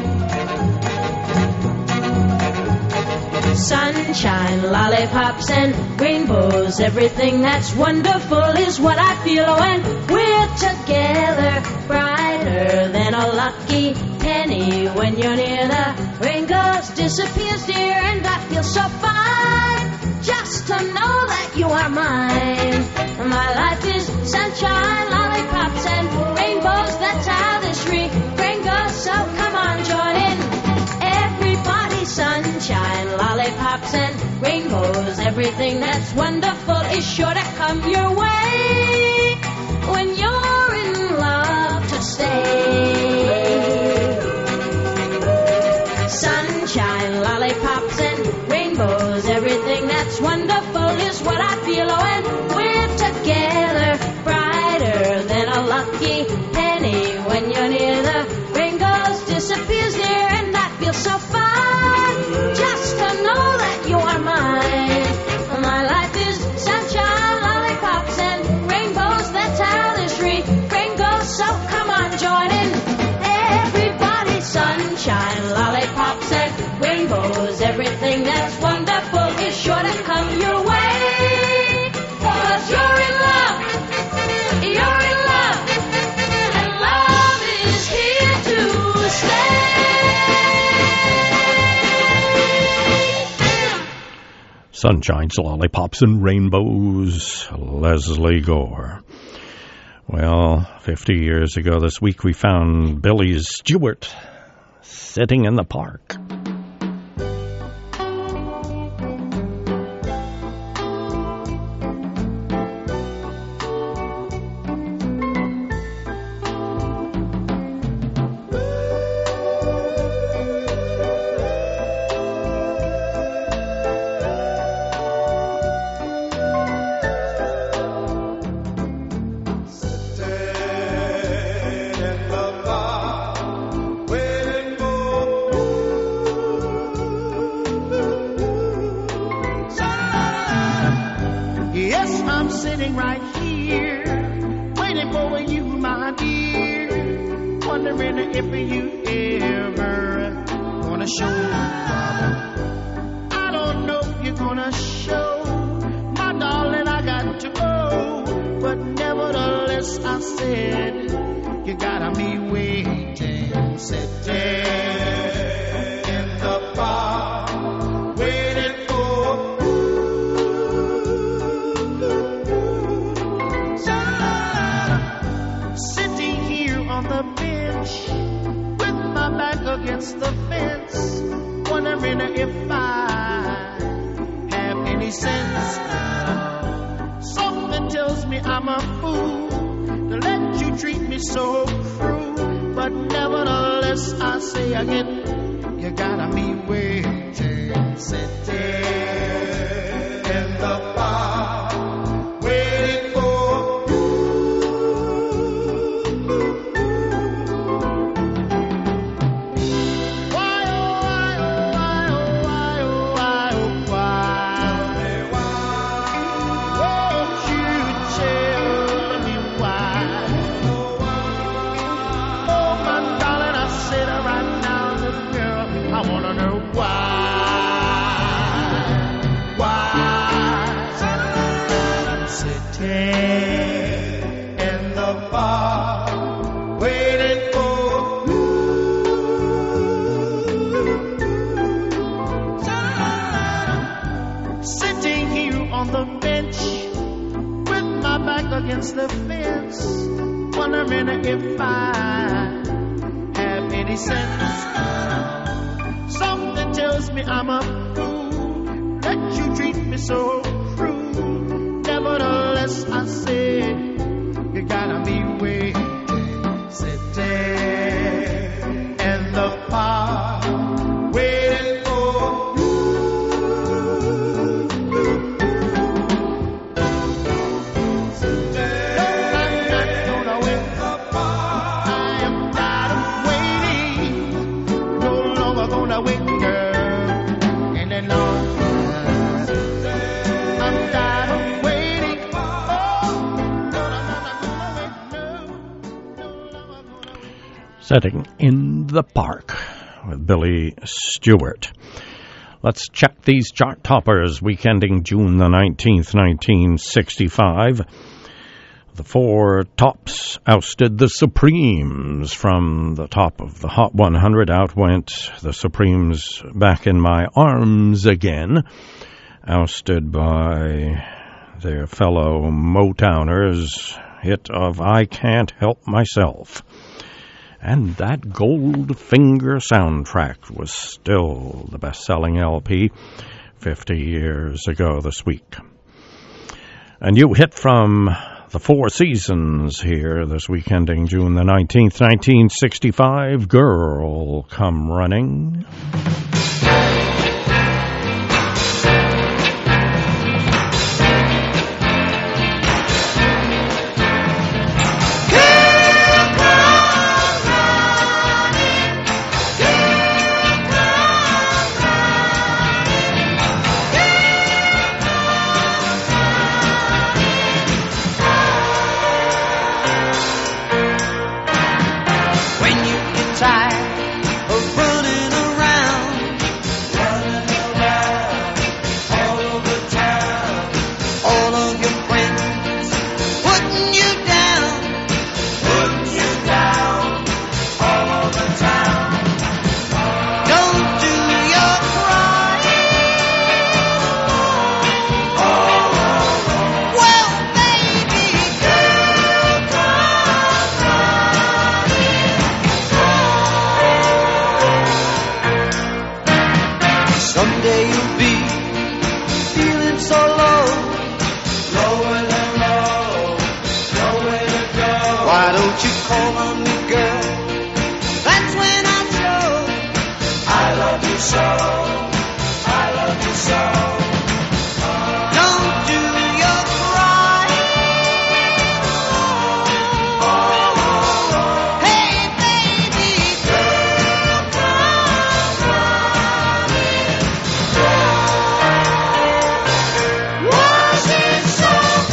Sunshine, lollipops, and rainbows. Everything that's wonderful is what I feel when we're together. Brighter than a lucky penny when you're near. The rain goes, disappears, dear, and I feel so fine just to know that you are mine. My life is sunshine, lollipops, and rainbows. That's how this refrain goes. So come on, join in. Everybody, sunshine, lollipops, and rainbows. Everything that's wonderful is sure to come your way when you're in love to stay. Sunshine, lollipops, and rainbows. Everything that's wonderful is what I feel when we're together. Brighter than a lucky penny when you're near. The rain goes, disappears, dear, and I feel so fine just to know that you are mine. My life is sunshine, lollipops, and rainbows. That's how this refrain goes. So come on, join in. Everybody, sunshine, lollipops, and rainbows. Everything that's wonderful is sure to come your way. 'Cause you're in love, you're in love, and love is here to stay. Sunshines, Lollipops, and Rainbows, Leslie Gore. Well, fifty years ago this week we found Billy Stewart sitting in the park. wondering if you ever gonna show love. I don't know if you're gonna show, my darling, I got to go. But nevertheless, I said, you gotta be waiting, sitting in the bar, waiting for sitting here on the bench with my back against the fence, wondering if I have any sense. Something tells me I'm a fool to let you treat me so cruel, but nevertheless I say again, you gotta be waiting, sitting in the bar, waiting for why, oh, why, oh, why, oh, why, oh, why, oh, why, won't you tell me why? Oh, my darling, I said right now, little girl, I wanna know why. Why? I'm sitting in the bar, waiting for sitting here on the bench with my back against the fence, wondering if I have any sense. Something tells me I'm a fool, let you treat me so cruel. Nevertheless, I say, you gotta be waiting, sitting in the park, waiting for Setting in the Park with Billy Stewart. Let's check these chart toppers. Week ending June the nineteenth, nineteen sixty-five. The Four Tops ousted the Supremes. From the top of the Hot one hundred out went the Supremes, Back in My Arms Again, ousted by their fellow Motowners' hit of I Can't Help Myself. And that Goldfinger soundtrack was still the best-selling L P fifty years ago this week. A new hit from the Four Seasons here this week ending June the nineteenth, nineteen sixty-five, Girl Come Running.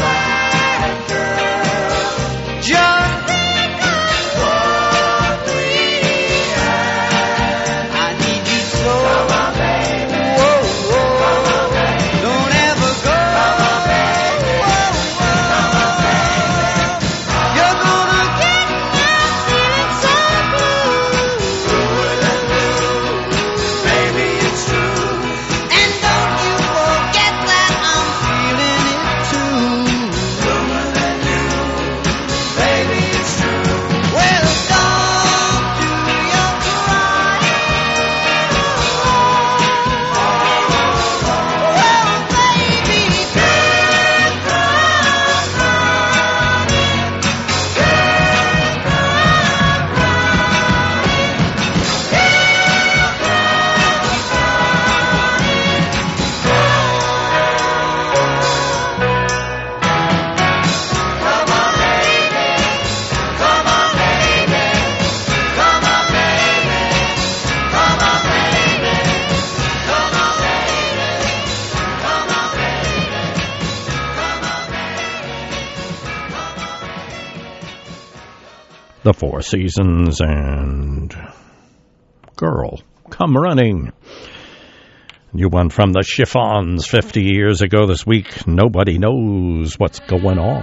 Just think of what we The Four Seasons and Girl, Come Running. New one from the Chiffons fifty years ago this week. Nobody knows what's going on.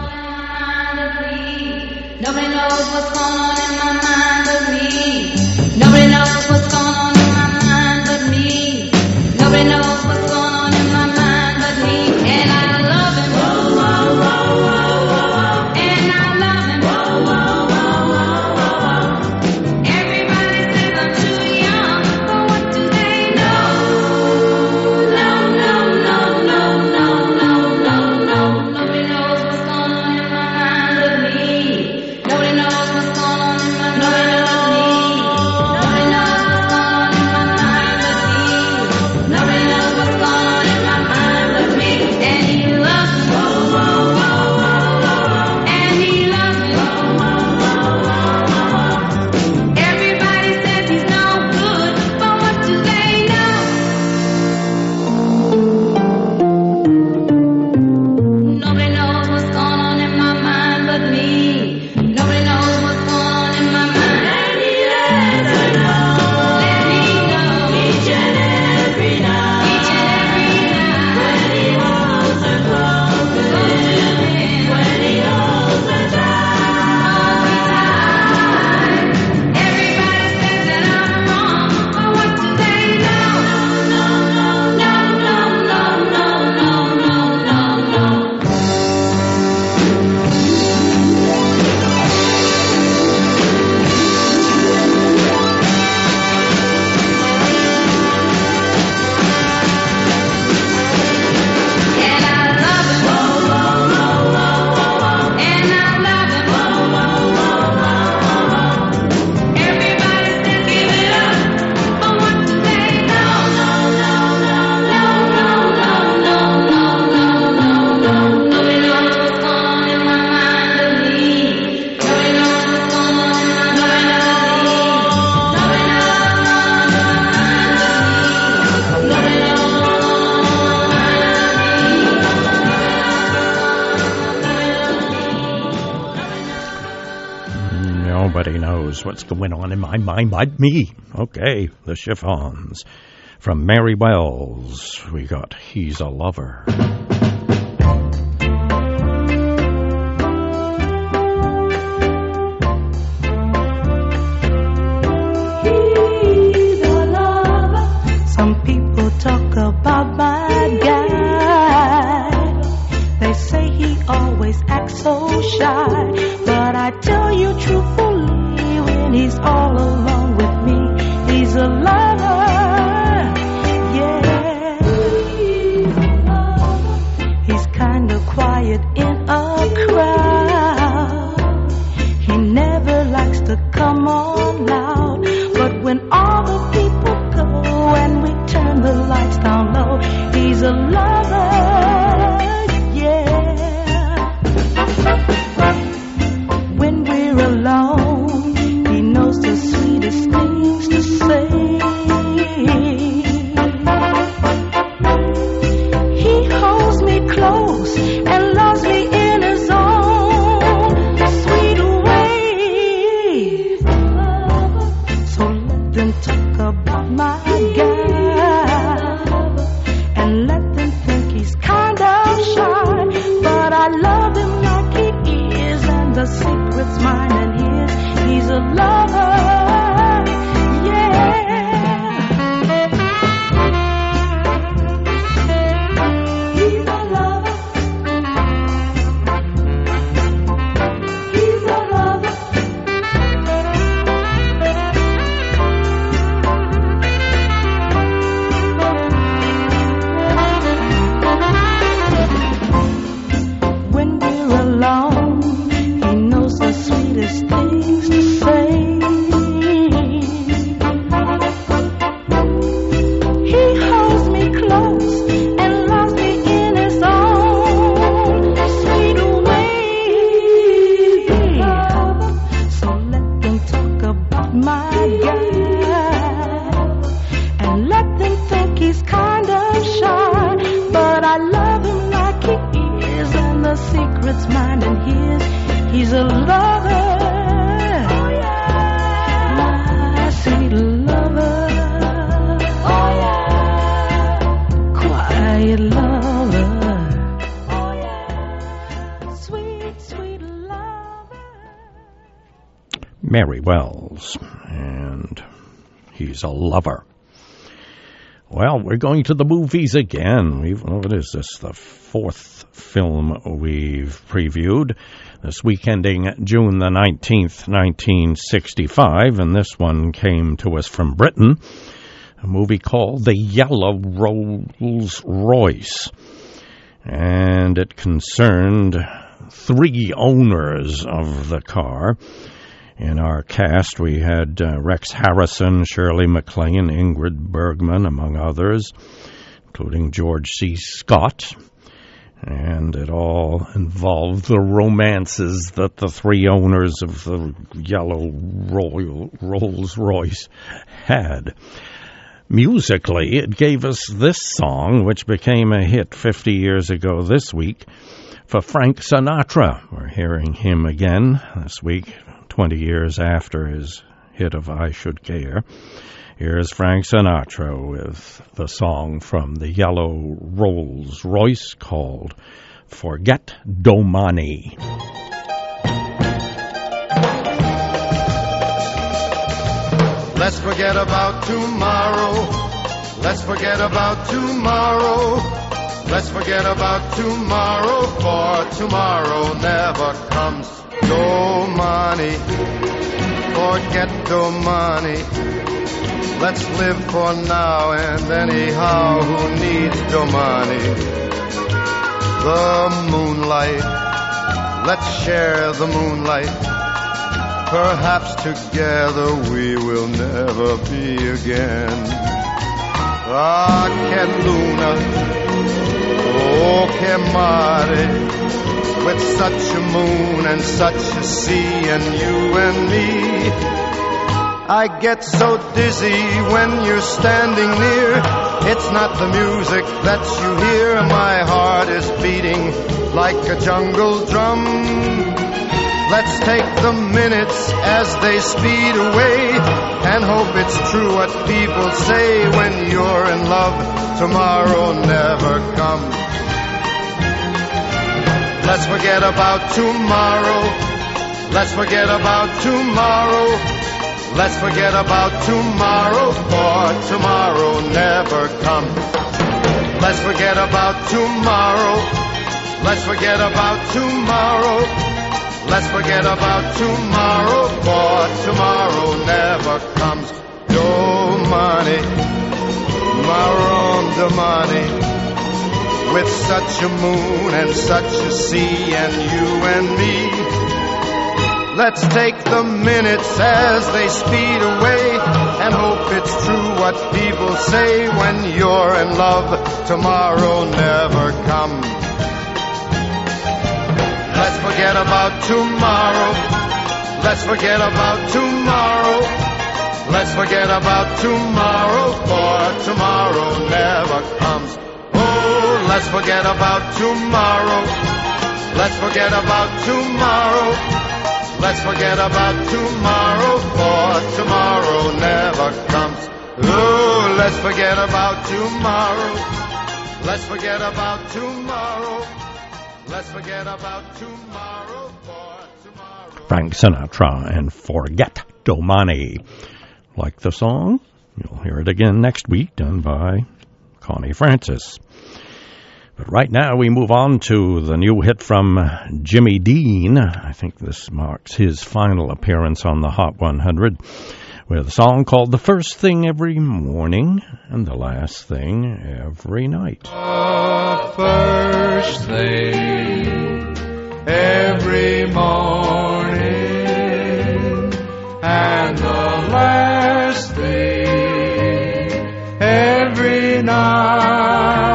Nobody knows what's going on in my mind but me. Nobody knows what's going on in my mind but me. Nobody knows what's going on in my mind but me. And I love him. Whoa, whoa, whoa, whoa, whoa. And I love him. Whoa, whoa, whoa, whoa, whoa. Everybody says I'm too young, but what do they know? No, no, no, no, no, no, no, no. Nobody knows what's going on in my mind but me. Nobody knows what's going on in my mind but me. Nobody knows what's going on in my mind but me. Nobody knows what's going on in my mind but me. And he loves me. Whoa, whoa, whoa, whoa, whoa. And he loves me. Whoa, whoa, whoa, whoa, whoa. Everybody says he's no good, but what do they know? Nobody knows what's going on in my mind but me. Nobody knows what's going on in my mind. And he lets her know. Let me know. Each and every night. Each and every night. When he holds her close to him. When he holds her tight. Everybody says that I'm wrong, but what do they know? No, no, no, no, no, no, no, no, no, no. And I love him. Whoa, whoa, whoa, whoa, whoa. And I love him. Whoa, whoa, whoa, whoa, whoa. Everybody says give it up, but what do they know? No, no, no, no, no, no, no, no, no, no. Nobody knows what's going on in my mind but me. Nobody knows what's going on in my mind but me. Nobody knows what's going on in my mind but me. Nobody knows. Nobody knows what's going on in my mind but me. Okay, the Chiffons. From Mary Wells, we got He's a Lover. He's a lover. Some people talk about my guy. They say he always acts so shy. But I tell you truthfully, when he's all alone with me, he's a lover. Yeah. He's kinda quiet in a crowd. He never likes to come on loud. But when all the people go and we turn the lights down low, he's a lover. Yeah. When we're alone, he knows the sweetest things to say. He holds me close and loves me in his own sweet way. Mary Wells, and he's a lover. Well, we're going to the movies again. We've, what is this, the fourth film we've previewed this week ending June the nineteenth, nineteen sixty-five, and this one came to us from Britain, a movie called The Yellow Rolls Royce, and it concerned three owners of the car. In our cast, we had uh, Rex Harrison, Shirley MacLaine, Ingrid Bergman, among others, including George C. Scott. And it all involved the romances that the three owners of the yellow Royal Rolls Royce had. Musically, it gave us this song, which became a hit fifty years ago this week, for Frank Sinatra. We're hearing him again this week, twenty years after his hit of I Should Care. Here's Frank Sinatra with the song from the Yellow Rolls Royce called Forget Domani. Let's forget about tomorrow. Let's forget about tomorrow. Let's forget about tomorrow, for tomorrow never comes. Domani, forget Domani. Let's live for now, and anyhow, who needs Domani? The moonlight, let's share the moonlight. Perhaps together we will never be again. Ah, che luna, oh, che mare. With such a moon and such a sea and you and me, I get so dizzy when you're standing near. It's not the music that you hear. My heart is beating like a jungle drum. Let's take the minutes as they speed away and hope it's true what people say. When you're in love, tomorrow never comes. Let's forget about tomorrow. Let's forget about tomorrow. Let's forget about tomorrow, for tomorrow never comes. Let's forget about tomorrow. Let's forget about tomorrow. Let's forget about tomorrow, for tomorrow never comes. Domani, Maron Domani. With such a moon and such a sea and you and me, let's take the minutes as they speed away and hope it's true what people say. When you're in love, tomorrow never comes. Let's forget about tomorrow. Let's forget about tomorrow. Let's forget about tomorrow, for tomorrow never comes. Oh, let's forget about tomorrow. Let's forget about tomorrow. Let's forget about tomorrow, for tomorrow never comes. Oh, let's forget about tomorrow. Let's forget about tomorrow. Let's forget about tomorrow, for tomorrow. Frank Sinatra and Forget Domani. Like the song? You'll hear it again next week, done by Connie Francis. But right now we move on to the new hit from Jimmy Dean. I think this marks his final appearance on the Hot one hundred, with a song called The First Thing Every Morning and The Last Thing Every Night. The first thing every morning and the last thing every night,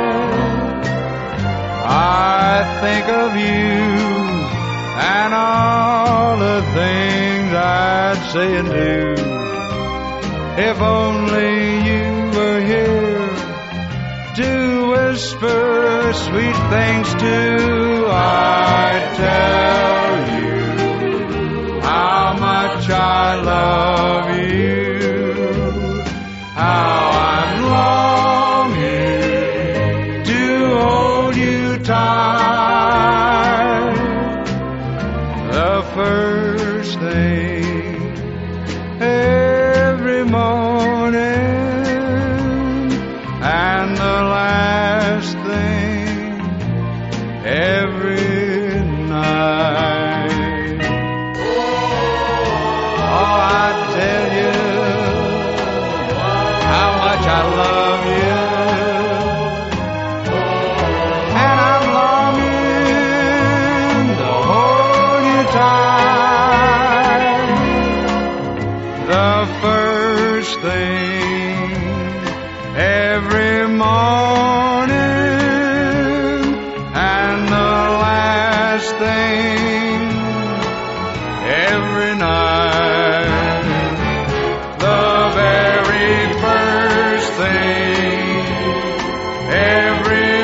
I think of you and all the things I'd say and do. If only you were here to whisper sweet things to, I'd tell you how much I love you, how I'm longing to hold you tight. The first thing every night. The very first thing every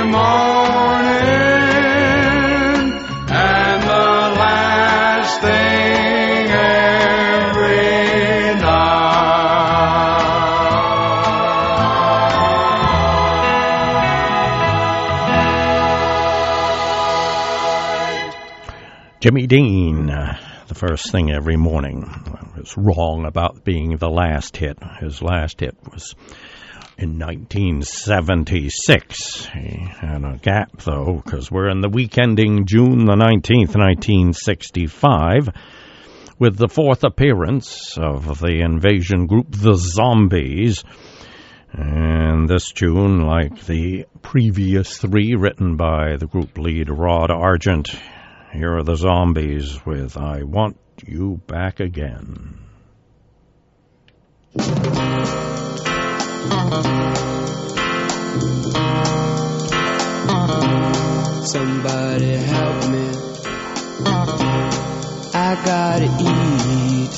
morning, and the last thing every night. Jimmy Dean, uh, the first thing every morning. I was wrong about being the last hit. His last hit was in nineteen seventy-six. He had a gap, though, because we're in the week ending June the nineteenth, nineteen sixty-five, with the fourth appearance of the invasion group The Zombies. And this tune, like the previous three, written by the group lead Rod Argent. Here are the Zombies with I Want You Back Again. Somebody help me, I gotta eat.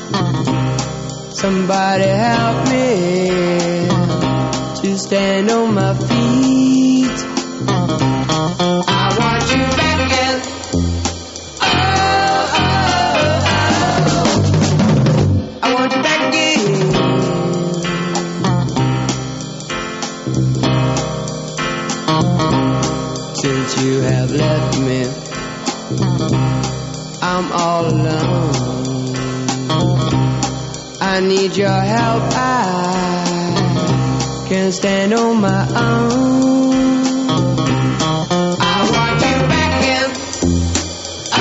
Somebody help me to stand on my feet. I want you back again. Oh, oh, oh. I want you back again. Since you have left me, I'm all alone. I need your help, I can't stand on my own. I want you back again. Oh,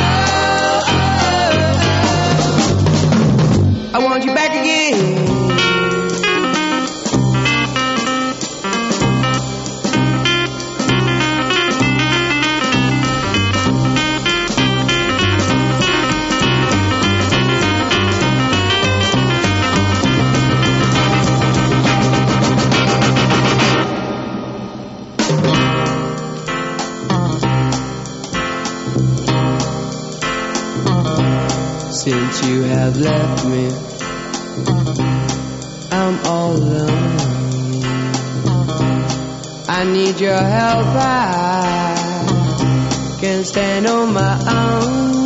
oh, oh. I want you back again. Since you have left me, I'm all alone. I need your help, I can't stand on my own.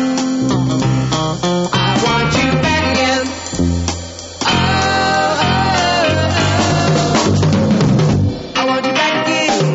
I want you back again. Oh, oh, oh. I want you back again.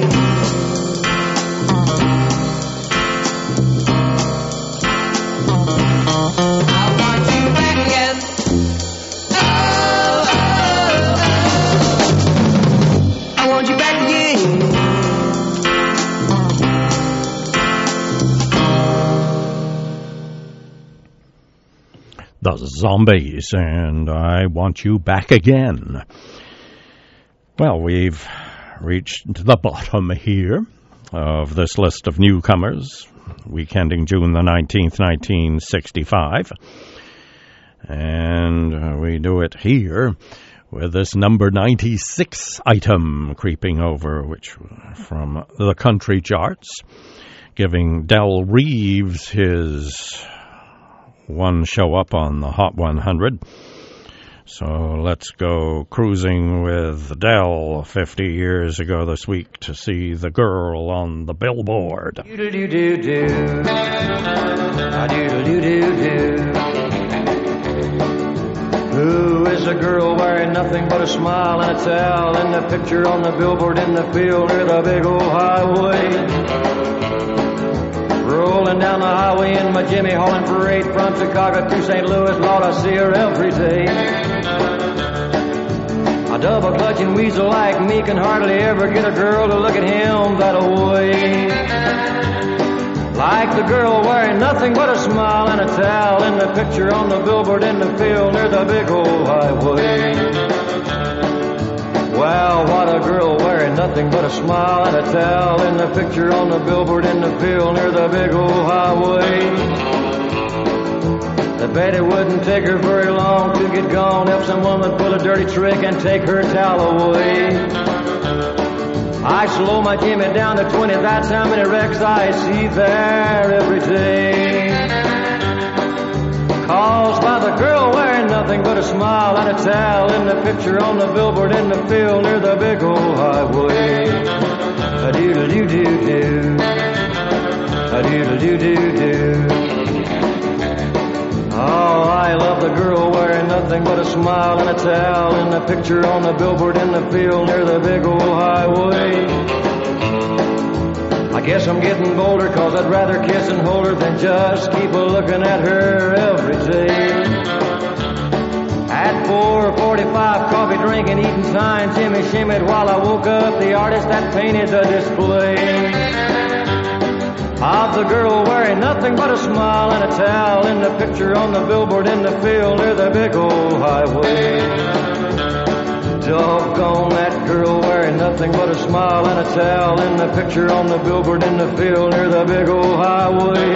The Zombies, and I Want You Back Again. Well, we've reached the bottom here of this list of newcomers, week ending June the nineteenth, nineteen sixty-five. And uh, we do it here with this number ninety-six item creeping over, which from the country charts, giving Del Reeves his one show up on the Hot one hundred. So let's go cruising with Del fifty years ago this week to see the girl on the billboard. Do-do-do-do-do. Do-do-do-do-do. Who is a girl wearing nothing but a smile and a towel in the picture on the billboard in the field near the big old highway? Rolling down the highway in my Jimmy hauling freight from Chicago to Saint Louis, Lord, I see her every day. A double clutching weasel like me can hardly ever get a girl to look at him that way. Like the girl wearing nothing but a smile and a towel in the picture on the billboard in the field near the big old highway. Wow, what a girl wearing nothing but a smile and a towel in the picture on the billboard in the field near the big old highway. I bet it wouldn't take her very long to get gone if some woman pull a dirty trick and take her towel away. I slow my Jimmy down to twenty, that's how many wrecks I see there every day. Caused by the girl wearing nothing but a smile and a towel in the picture on the billboard in the field near the big old highway. A doodle doo doo doo. A doodle doo doo doo. Oh, I love the girl wearing nothing but a smile and a towel in the picture on the billboard in the field near the big old highway. I guess I'm getting bolder, cause I'd rather kiss and hold her than just keep a-looking at her every day. At four forty-five, coffee drinking, eating time, Jimmy shimmied while I woke up the artist that painted the display of the girl wearing nothing but a smile and a towel in the picture on the billboard in the field near the big old highway. Doggone that girl wearing nothing but a smile and a towel in the picture on the billboard in the field near the big old highway.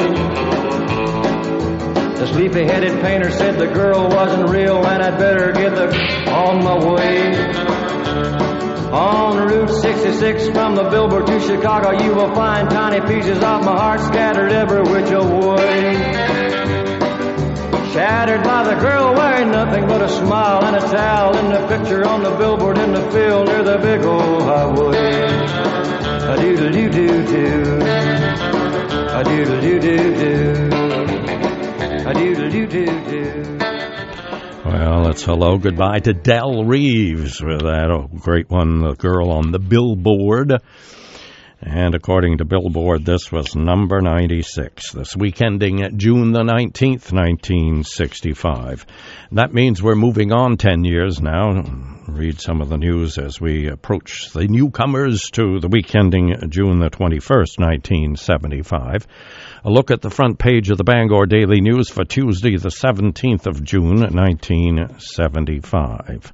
The sleepy-headed painter said the girl wasn't real and I'd better get the on my way. On Route sixty-six from the billboard to Chicago, you will find tiny pieces of my heart scattered every which way. Shattered by the girl wearing nothing but a smile and a towel in the picture on the billboard in the field near the big old highway. A doodle doo doo doo. A doodle doo doo doo. A doodle doo doo doo. Well, it's hello, goodbye to Del Reeves with that oh, great one, The Girl on the Billboard. And according to Billboard, this was number ninety-six, this week ending at June the nineteenth, nineteen sixty-five. That means we're moving on ten years now. Read some of the news as we approach the newcomers to the week ending June the twenty-first, nineteen seventy-five. A look at the front page of the Bangor Daily News for Tuesday, the seventeenth of June, nineteen seventy-five.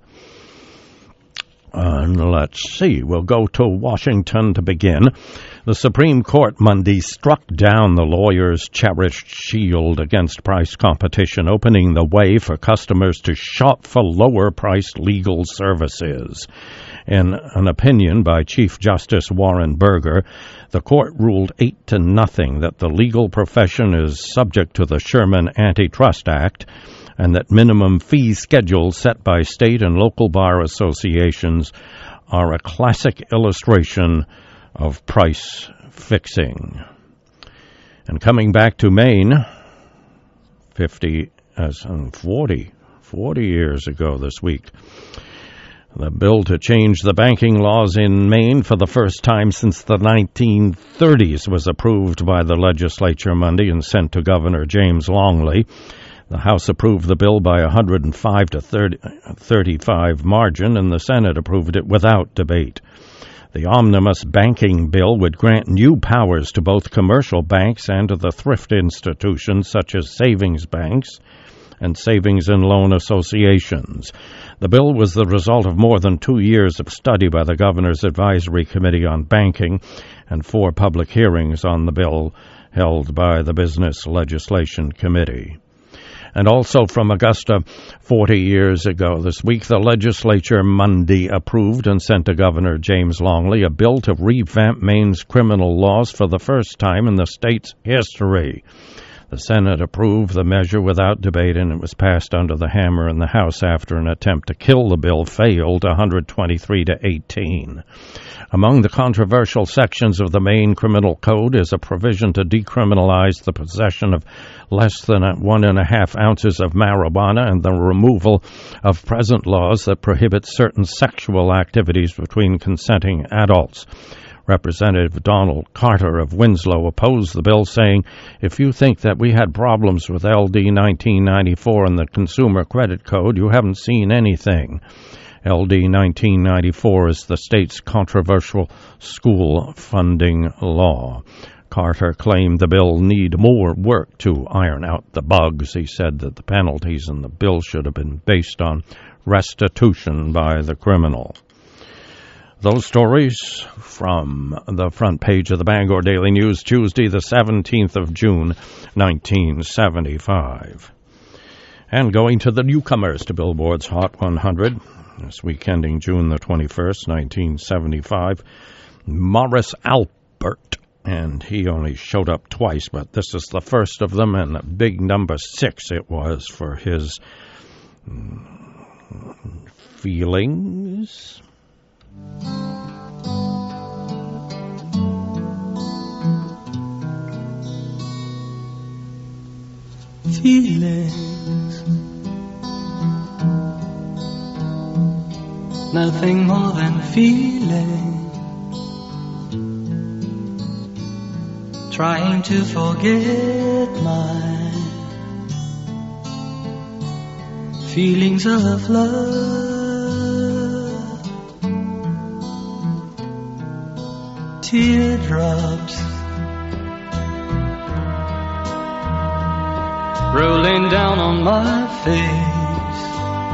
And let's see, we'll go to Washington to begin. The Supreme Court Monday struck down the lawyers' cherished shield against price competition, opening the way for customers to shop for lower-priced legal services. In an opinion by Chief Justice Warren Burger, the court ruled eight to nothing that the legal profession is subject to the Sherman Antitrust Act and that minimum fee schedules set by state and local bar associations are a classic illustration of price fixing. And coming back to Maine, fifty, as uh, forty, forty years ago this week, the bill to change the banking laws in Maine for the first time since the nineteen thirties was approved by the legislature Monday and sent to Governor James Longley. The House approved the bill by a one hundred five to thirty-five margin, and the Senate approved it without debate. The omnibus banking bill would grant new powers to both commercial banks and to the thrift institutions such as savings banks and savings and loan associations. The bill was the result of more than two years of study by the Governor's Advisory Committee on Banking and four public hearings on the bill held by the Business Legislation Committee. And also from Augusta, forty years ago this week, the legislature Monday approved and sent to Governor James Longley a bill to revamp Maine's criminal laws for the first time in the state's history. The Senate approved the measure without debate, and it was passed under the hammer in the House after an attempt to kill the bill failed one hundred twenty-three to eighteen. Among the controversial sections of the Maine Criminal Code is a provision to decriminalize the possession of less than one and a half ounces of marijuana and the removal of present laws that prohibit certain sexual activities between consenting adults. Representative Donald Carter of Winslow opposed the bill, saying, "If you think that we had problems with L D nineteen ninety-four and the Consumer Credit Code, you haven't seen anything." L D nineteen ninety-four is the state's controversial school funding law. Carter claimed the bill need more work to iron out the bugs. He said that the penalties in the bill should have been based on restitution by the criminal. Those stories from the front page of the Bangor Daily News, Tuesday, the seventeenth of June, nineteen seventy-five. And going to the newcomers to Billboard's Hot one hundred, this week ending June the twenty-first, nineteen seventy-five, Morris Albert and he only showed up twice, but this is the first of them, and a big number six it was for his mm, feelings. Feelings, nothing more than feeling, trying to forget my feelings of love, teardrops rolling down on my face,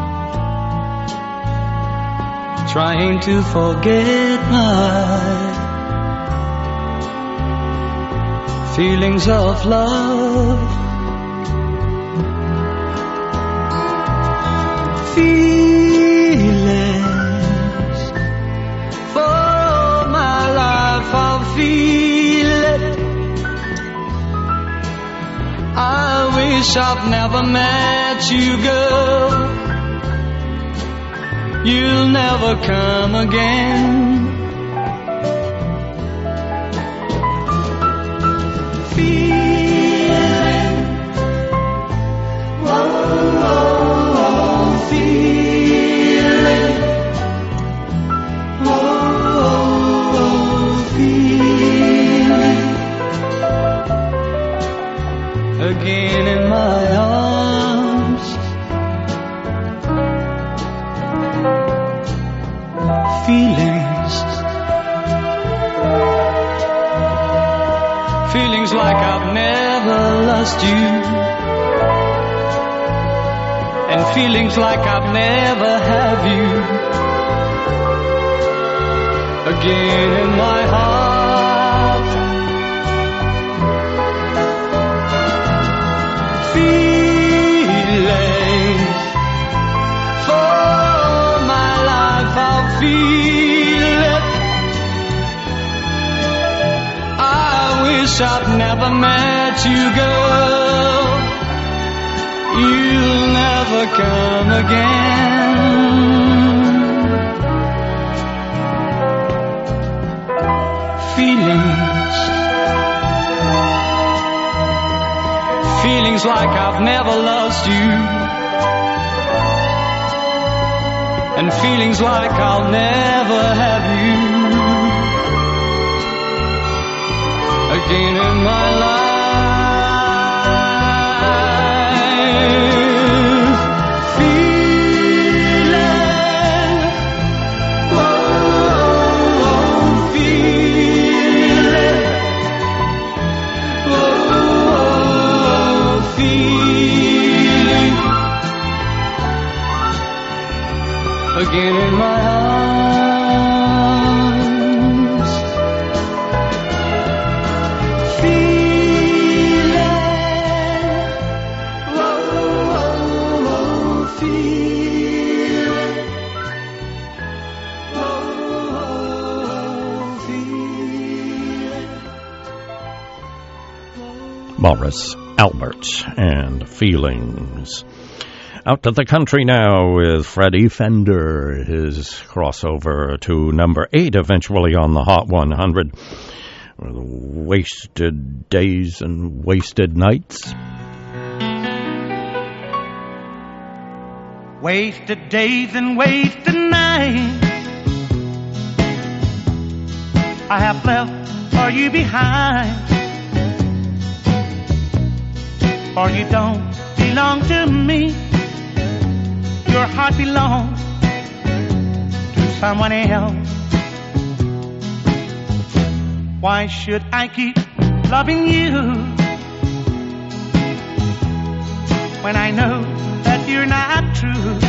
trying to forget my feelings of love, feelings for all my life I'll feel it. I wish I'd never met you, girl. You'll never come again. Feeling, oh, oh, oh, feeling, oh, oh, oh, feeling. Again in my arms, feelings, feelings like I've never lost you, and feelings like I've never have you. Again in my heart, feelings for my life I'll feel it. I wish I'd never met you, girl. You'll never come again. Feelings, feelings like I've never lost you, and feelings like I'll never have you again in my life. Feeling, oh, oh, feeling, oh, oh, feeling. Again in my arms, feeling, oh, oh, oh, feeling, oh, oh, feeling. Morris Albert and Feelings. Out to the country now with Freddie Fender, his crossover to number eight eventually on the Hot one hundred. Wasted Days and Wasted Nights. Wasted days and wasted nights I have left for you behind, for you don't belong to me. Your heart belongs to someone else. Why should I keep loving you when I know that you're not true?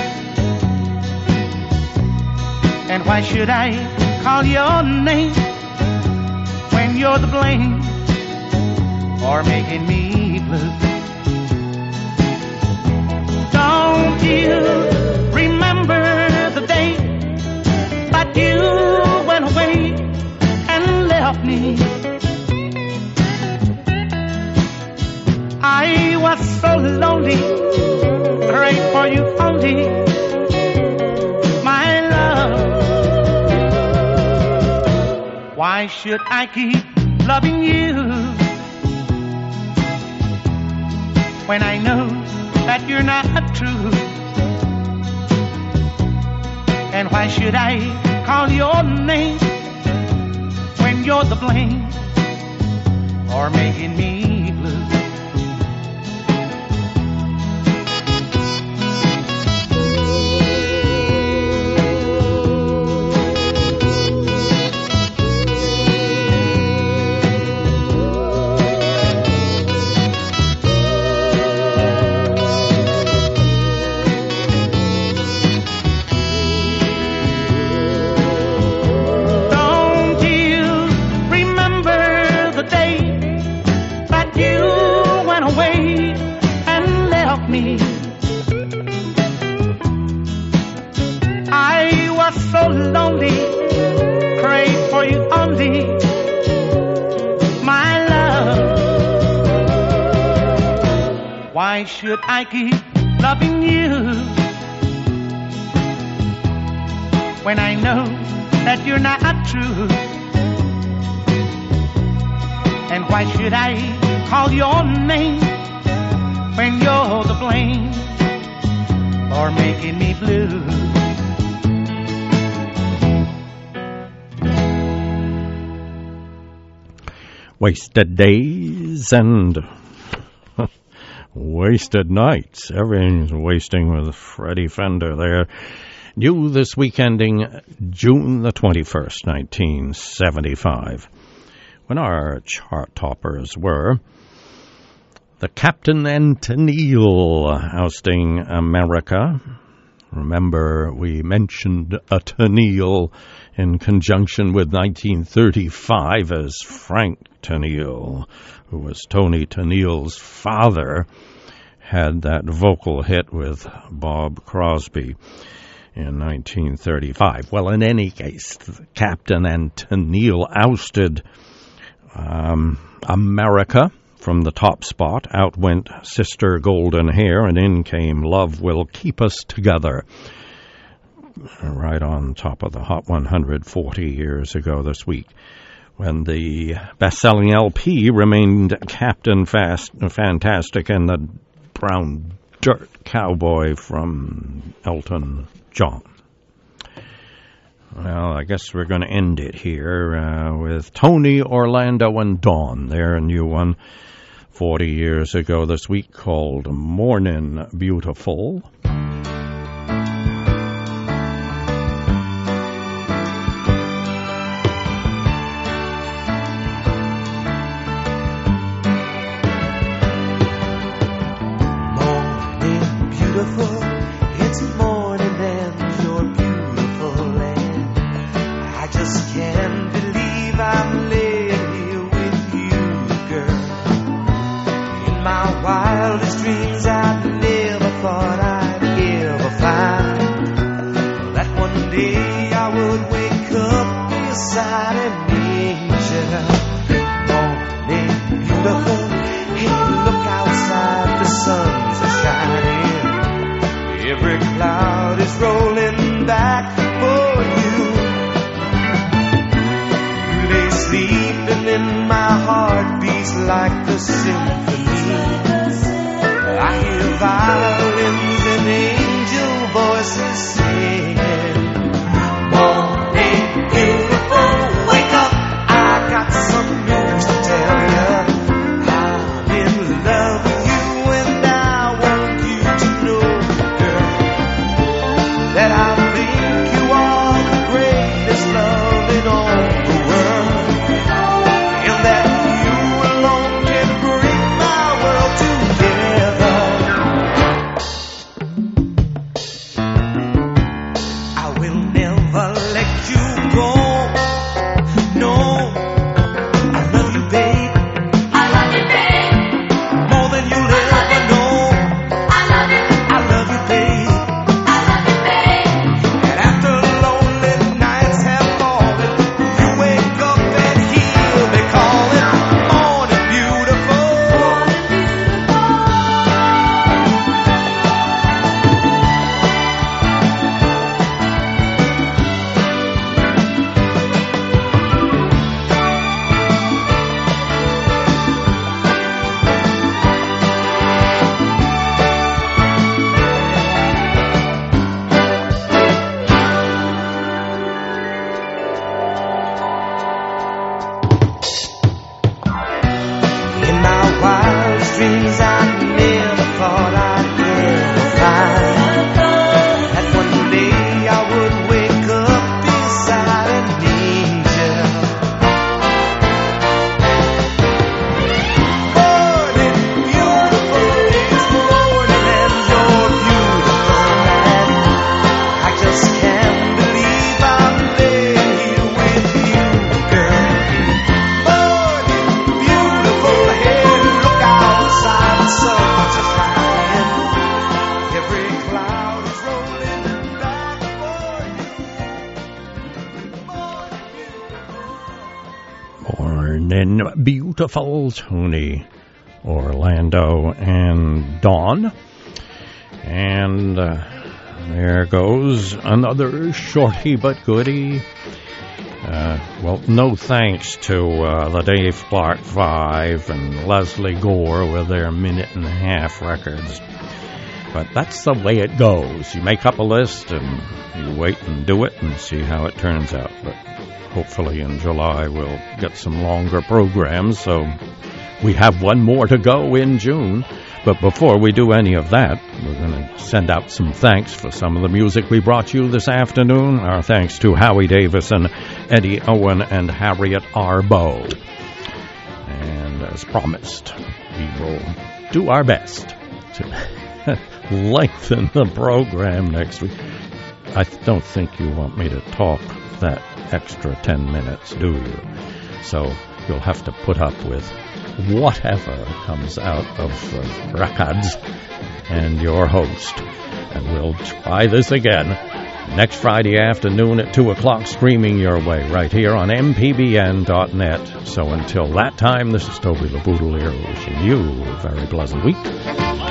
And why should I call your name when you're the blame for making me blue? Don't you remember the day that you went away and left me Why should I keep loving you when I know that you're not true? And why should I call your name when you're the blame or making me blue? Why should I keep loving you when I know that you're not true? And why should I call your name when you're the blame for making me blue? Wasted days and wasted nights. Everything's wasting with Freddie Fender there. New this week ending June the twenty-first, nineteen seventy-five. When our chart toppers were the Captain and Tennille ousting America. Remember, we mentioned a Tennille in conjunction with nineteen thirty-five as Frank Tennille, who was Tony Tennille's father, had that vocal hit with Bob Crosby in nineteen thirty-five. Well, in any case, Captain and Tennille ousted um, America from the top spot. Out went Sister Golden Hair, and in came Love Will Keep Us Together. Right on top of the Hot one hundred forty years ago this week, when the best-selling L P remained Captain Fast, Fantastic and the Brown Dirt Cowboy from Elton John. Well, I guess we're going to end it here uh, with Tony, Orlando, and Dawn. Their new one, forty years ago this week, called Mornin' Beautiful. It's morning and you're beautiful, and I just can't believe I'm laying here with you, girl. In my wildest dreams I never thought I'd ever find that one day I would wake up beside an angel. Morning beautiful, hey, look outside, the sun's a shining. Every cloud is rolling back for you. You lay sleeping and my heart beats like a symphony. I hear violins and angel voices singing. Morning beautiful, wake up, I got some news to tell you. I'm in love with you and I want you to know that I think you are the greatest love in all the world, and that you alone can bring my world together. evening, beautiful Tony Orlando and Dawn. And uh, there goes another shorty but goodie. Uh, well, no thanks to uh, the Dave Clark Five and Leslie Gore with their minute and a half records. But that's the way it goes. You make up a list and you wait and do it and see how it turns out. But hopefully in July we'll get some longer programs, so we have one more to go in June. But before we do any of that, we're going to send out some thanks for some of the music we brought you this afternoon. Our thanks to Howie Davison, Eddie Owen, and Harriet Arbo. And as promised, we will do our best to lengthen the program next week. I don't think you want me to talk that extra ten minutes, do you? So you'll have to put up with whatever comes out of uh, records and your host. And we'll try this again next Friday afternoon at two o'clock, streaming your way right here on M P B N dot net. So until that time, this is Toby LaBoudelier wishing you a very pleasant week.